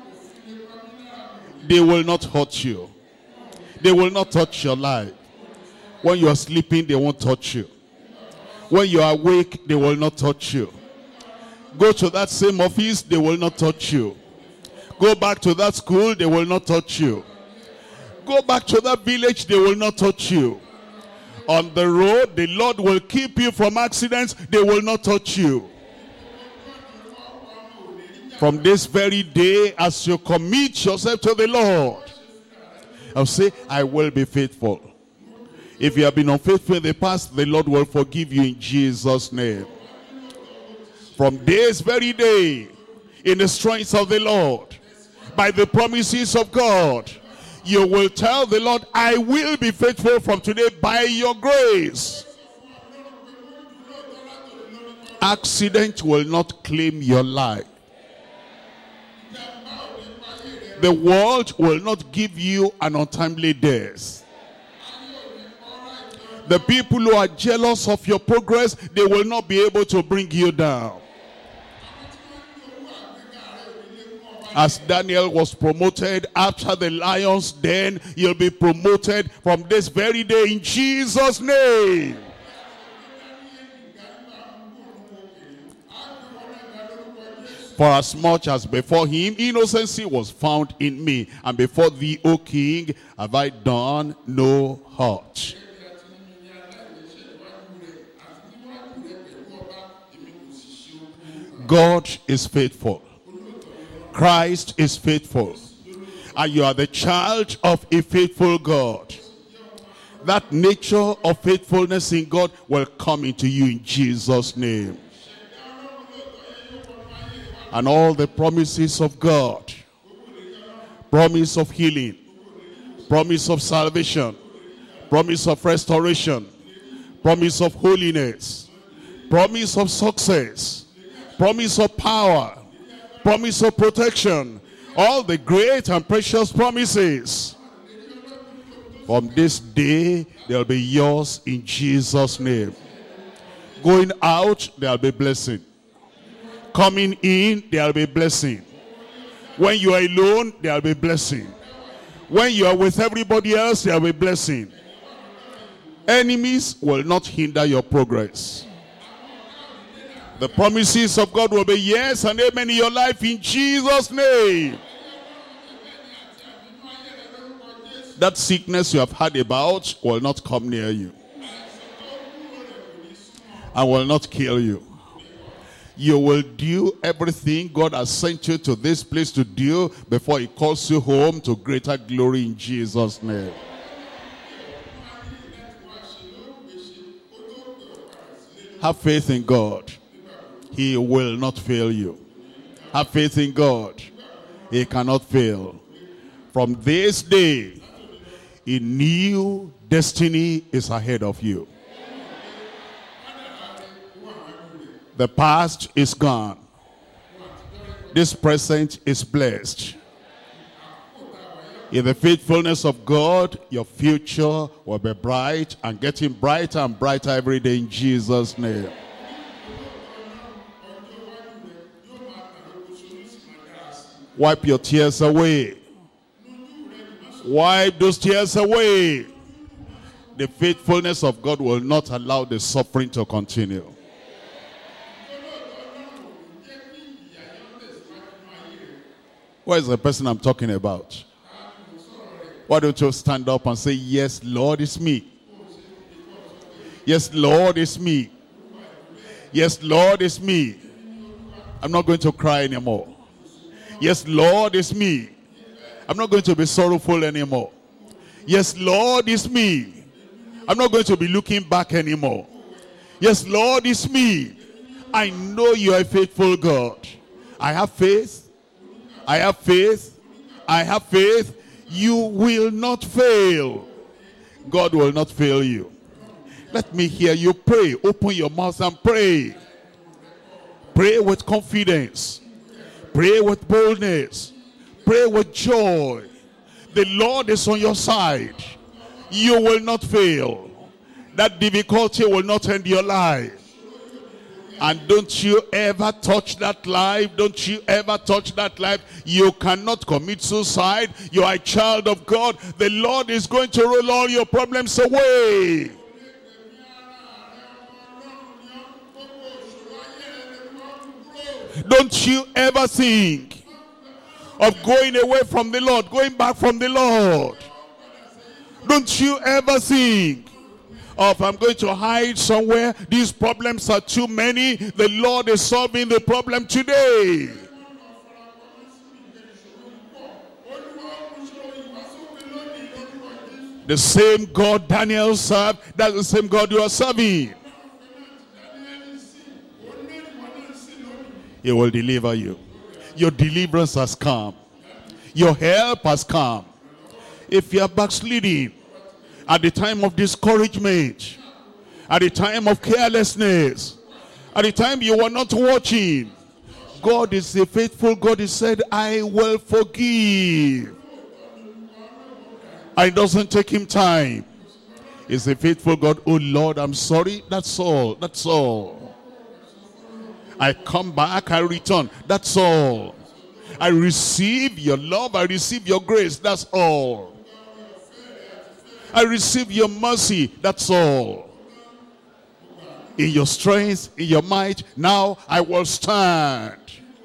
They will not hurt you. They will not touch your life. When you are sleeping, they won't touch you. When you are awake, they will not touch you. Go to that same office, they will not touch you. Go back to that school, they will not touch you. Go back to that village, they will not touch you. On the road, the Lord will keep you from accidents, they will not touch you. From this very day, as you commit yourself to the Lord, I'll say, I will be faithful. If you have been unfaithful in the past, the Lord will forgive you in Jesus' name. From this very day, in the strength of the Lord, by the promises of God, You will tell the Lord, I will be faithful from today by your grace. Accident will not claim your life. The world will not give you an untimely death. The people who are jealous of your progress, they will not be able to bring you down. As Daniel was promoted after the lion's den, you'll be promoted from this very day in Jesus' name. For as much as before him innocency was found in me, and before thee, O king, have I done no hurt. God is faithful. Christ is faithful. And you are the child of a faithful God. That nature of faithfulness in God will come into you in Jesus' name. And all the promises of God, promise of healing, promise of salvation, promise of restoration, promise of holiness, promise of success, promise of power, promise of protection, all the great and precious promises, from this day they'll be yours in Jesus' name. Going out, there'll be blessing. Coming in, there'll be blessing. When you are alone, there'll be blessing. When you are with everybody else, there'll be blessing. Enemies will not hinder your progress. The promises of God will be yes and amen in your life in Jesus' name. That sickness you have heard about will not come near you and will not kill you. You will do everything God has sent you to this place to do before he calls you home to greater glory in Jesus' name. Have faith in God. He will not fail you. Have faith in God. He cannot fail. From this day, a new destiny is ahead of you. The past is gone. This present is blessed. In the faithfulness of God, your future will be bright and getting brighter and brighter every day in Jesus' name. Wipe your tears away. Wipe those tears away. The faithfulness of God will not allow the suffering to continue. Where is the person I'm talking about? Why don't you stand up and say, yes, Lord, it's me. Yes, Lord, it's me. Yes, Lord, it's me. I'm not going to cry anymore. Yes, Lord, it's me. I'm not going to be sorrowful anymore. Yes, Lord, it's me. I'm not going to be looking back anymore. Yes, Lord, it's me. I know you are a faithful God. I have faith. I have faith. I have faith. You will not fail. God will not fail you. Let me hear you pray. Open your mouth and pray. Pray with confidence. Pray with boldness. Pray with joy. The Lord is on your side. You will not fail. That difficulty will not end your life. And don't you ever touch that life. Don't you ever touch that life. You cannot commit suicide. You are a child of God. The Lord is going to roll all your problems away. Don't you ever think of going away from the Lord, going back from the Lord. Don't you ever think of, I'm going to hide somewhere. These problems are too many. The Lord is solving the problem today. The same God Daniel served, that's the same God you are serving. He will deliver you. Your deliverance has come. Your help has come. If you are backsliding at the time of discouragement, at the time of carelessness, at the time you were not watching, God is a faithful God. He said, I will forgive. And it doesn't take him time. He's a faithful God. Oh Lord, I'm sorry. That's all. That's all. I come back, I return. That's all. I receive your love. I receive your grace. That's all. I receive your mercy. That's all. In your strength, in your might, now I will stand.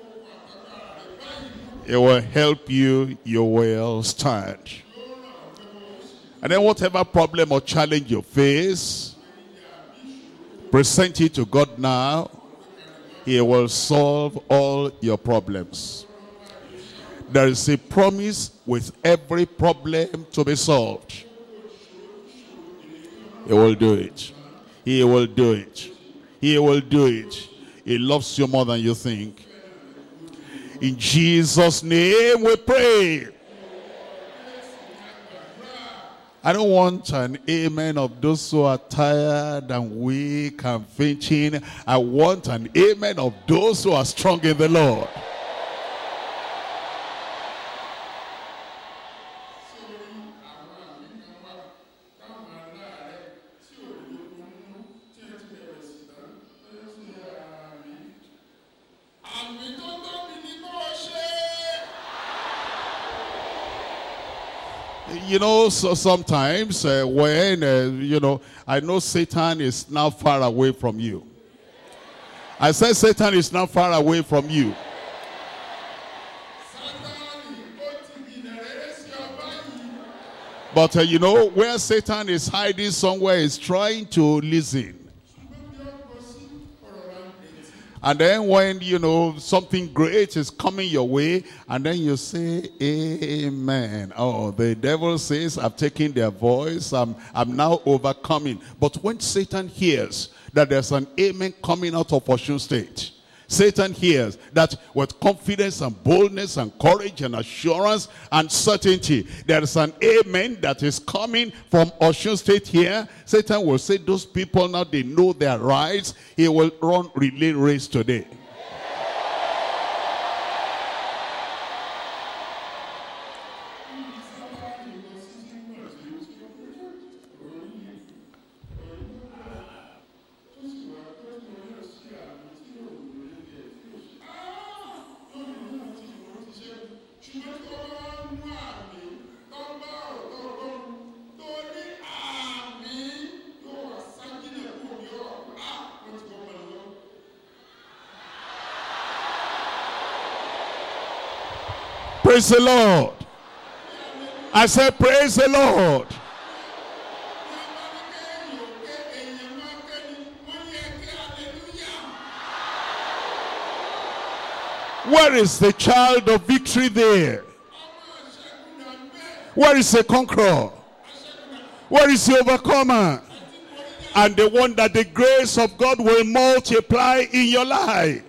It will help you. You will stand. And then whatever problem or challenge you face, present it to God now. He will solve all your problems. There is a promise with every problem to be solved. He will do it. He will do it. He will do it. He loves you more than you think. In Jesus' name we pray. I don't want an amen of those who are tired and weak and fainting. I want an amen of those who are strong in the Lord. You know, so sometimes uh, when, uh, you know, I know Satan is now far away from you. I said Satan is now far away from you. But, uh, you know, where Satan is hiding somewhere is trying to listen. And then when, you know, something great is coming your way, and then you say, amen. Oh, the devil says, I've taken their voice, I'm, I'm now overcoming. But when Satan hears that there's an amen coming out of Osun State, Satan hears that with confidence and boldness and courage and assurance and certainty, there's an amen that is coming from Osun State here. Satan will say, those people now, they know their rights. He will run relay race today. Praise the Lord. I said, praise the Lord. Where is the child of victory there? Where is the conqueror? Where is the overcomer? And the one that the grace of God will multiply in your life.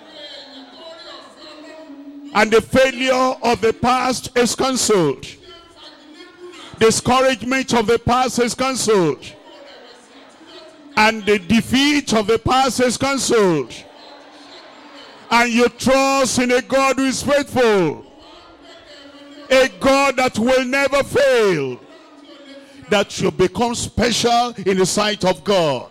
And the failure of the past is cancelled. Discouragement of the past is cancelled. And the defeat of the past is cancelled. And you trust in a God who is faithful. A God that will never fail. That you become special in the sight of God.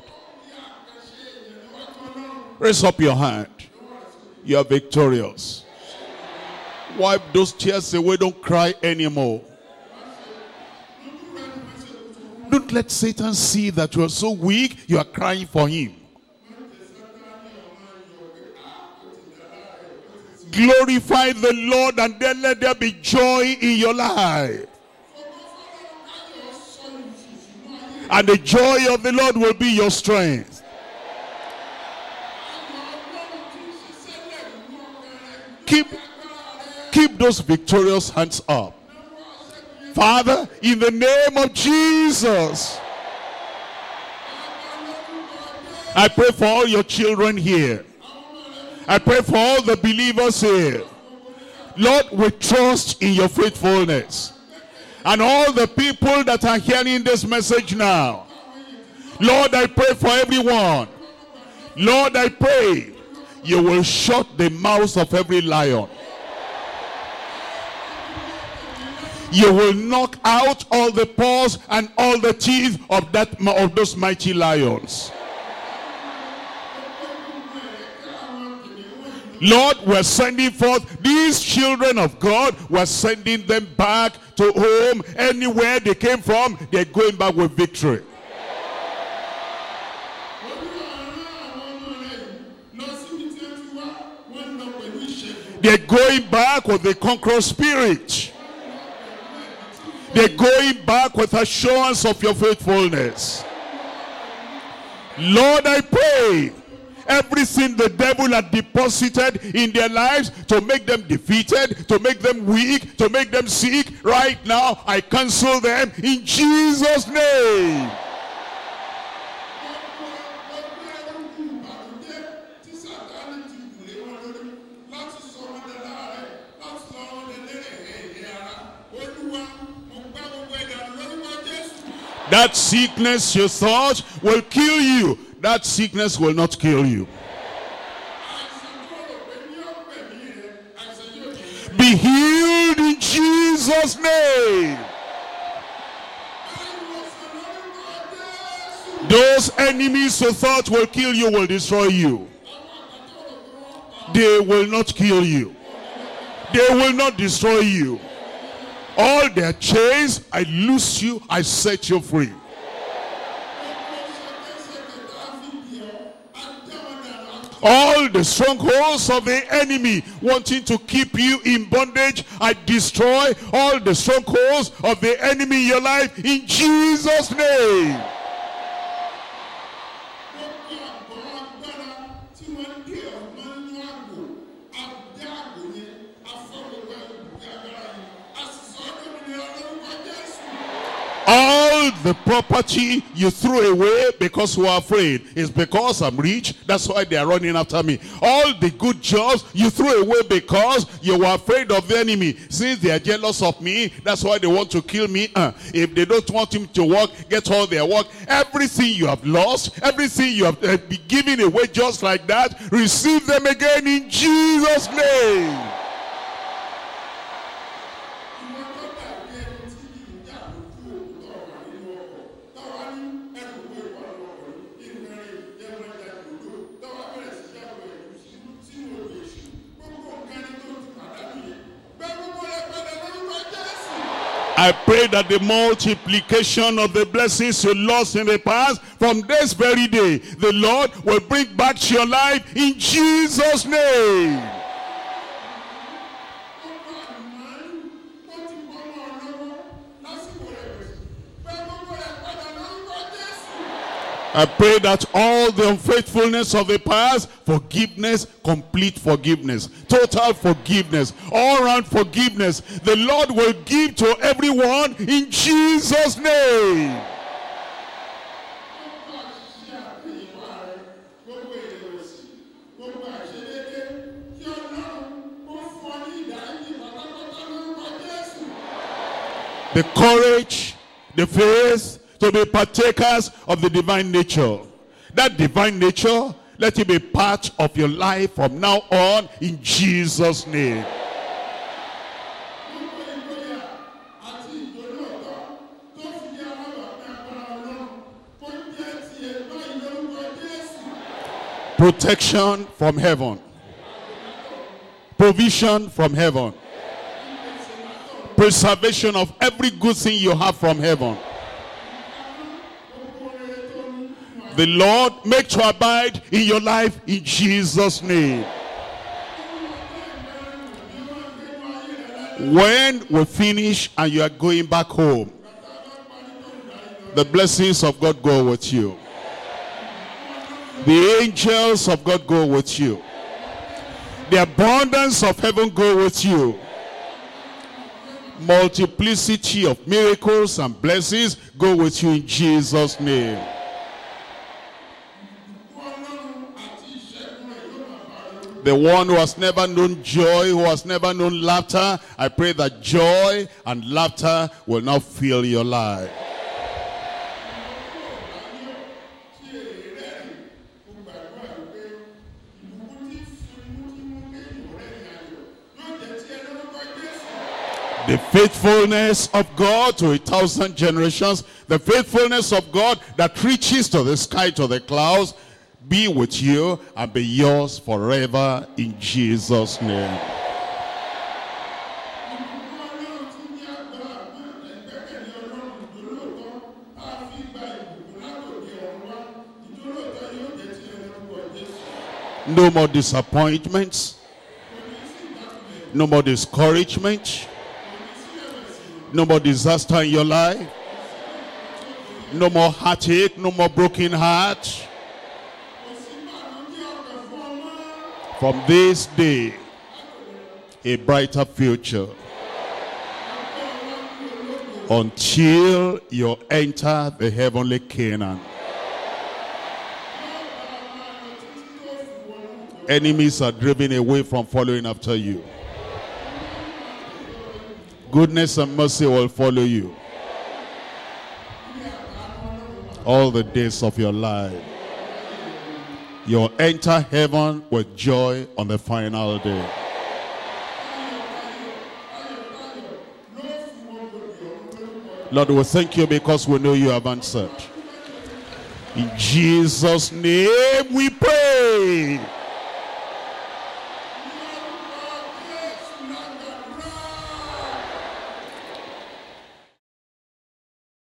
Raise up your hand. You are victorious. Wipe those tears away. Don't cry anymore. Don't let Satan see that you are so weak, you are crying for him. Glorify the Lord, and then let there be joy in your life. And the joy of the Lord will be your strength. Keep Keep those victorious hands up. Father, in the name of Jesus, I pray for all your children here. I pray for all the believers here. Lord, we trust in your faithfulness. And all the people that are hearing this message now, Lord, I pray for everyone. Lord, I pray you will shut the mouths of every lion. You will knock out all the paws and all the teeth of that of those mighty lions. Lord, we're sending forth these children of God. We're sending them back to home. Anywhere they came from, they're going back with victory. They're going back with the conqueror spirit. They're going back with assurance of your faithfulness. Lord, I pray everything the devil had deposited in their lives to make them defeated, to make them weak, to make them sick, right now I cancel them in Jesus' name. That sickness you thought will kill you, that sickness will not kill you. Be healed in Jesus' name. Those enemies you thought will kill you will destroy you. They will not kill you. They will not destroy you. All their chains, I loose you, I set you free. All the strongholds of the enemy wanting to keep you in bondage, I destroy all the strongholds of the enemy in your life in Jesus' name. All the property you threw away because you were afraid. It's because I'm rich, that's why they are running after me. All the good jobs you threw away because you were afraid of the enemy. Since they are jealous of me, that's why they want to kill me. Uh, if they don't want him to work, get all their work. Everything you have lost, everything you have uh, been given away just like that, receive them again in Jesus' name. I pray that the multiplication of the blessings you lost in the past, from this very day, the Lord will bring back to your life in Jesus' name. I pray that all the unfaithfulness of the past, forgiveness, complete forgiveness, total forgiveness, all-round forgiveness, the Lord will give to everyone in Jesus' name. The courage, the faith, to be partakers of the divine nature. That divine nature, let it be part of your life from now on in Jesus' name. Protection from heaven. Provision from heaven. Preservation of every good thing you have from heaven. The Lord make to abide in your life in Jesus' name. When we finish and you are going back home, the blessings of God go with you. The angels of God go with you. The abundance of heaven go with you. Multiplicity of miracles and blessings go with you in Jesus' name. The one who has never known joy, who has never known laughter, I pray that joy and laughter will now fill your life. The faithfulness of God to a thousand generations, the faithfulness of God that reaches to the sky, to the clouds, be with you and be yours forever in Jesus' name. No more disappointments. No more discouragement. No more disaster in your life. No more heartache. No more broken heart. From this day, a brighter future. Until you enter the heavenly Canaan. Enemies are driven away from following after you. Goodness and mercy will follow you all the days of your life. You'll enter heaven with joy on the final day. Lord, we thank you because we know you have answered. In Jesus' name we pray.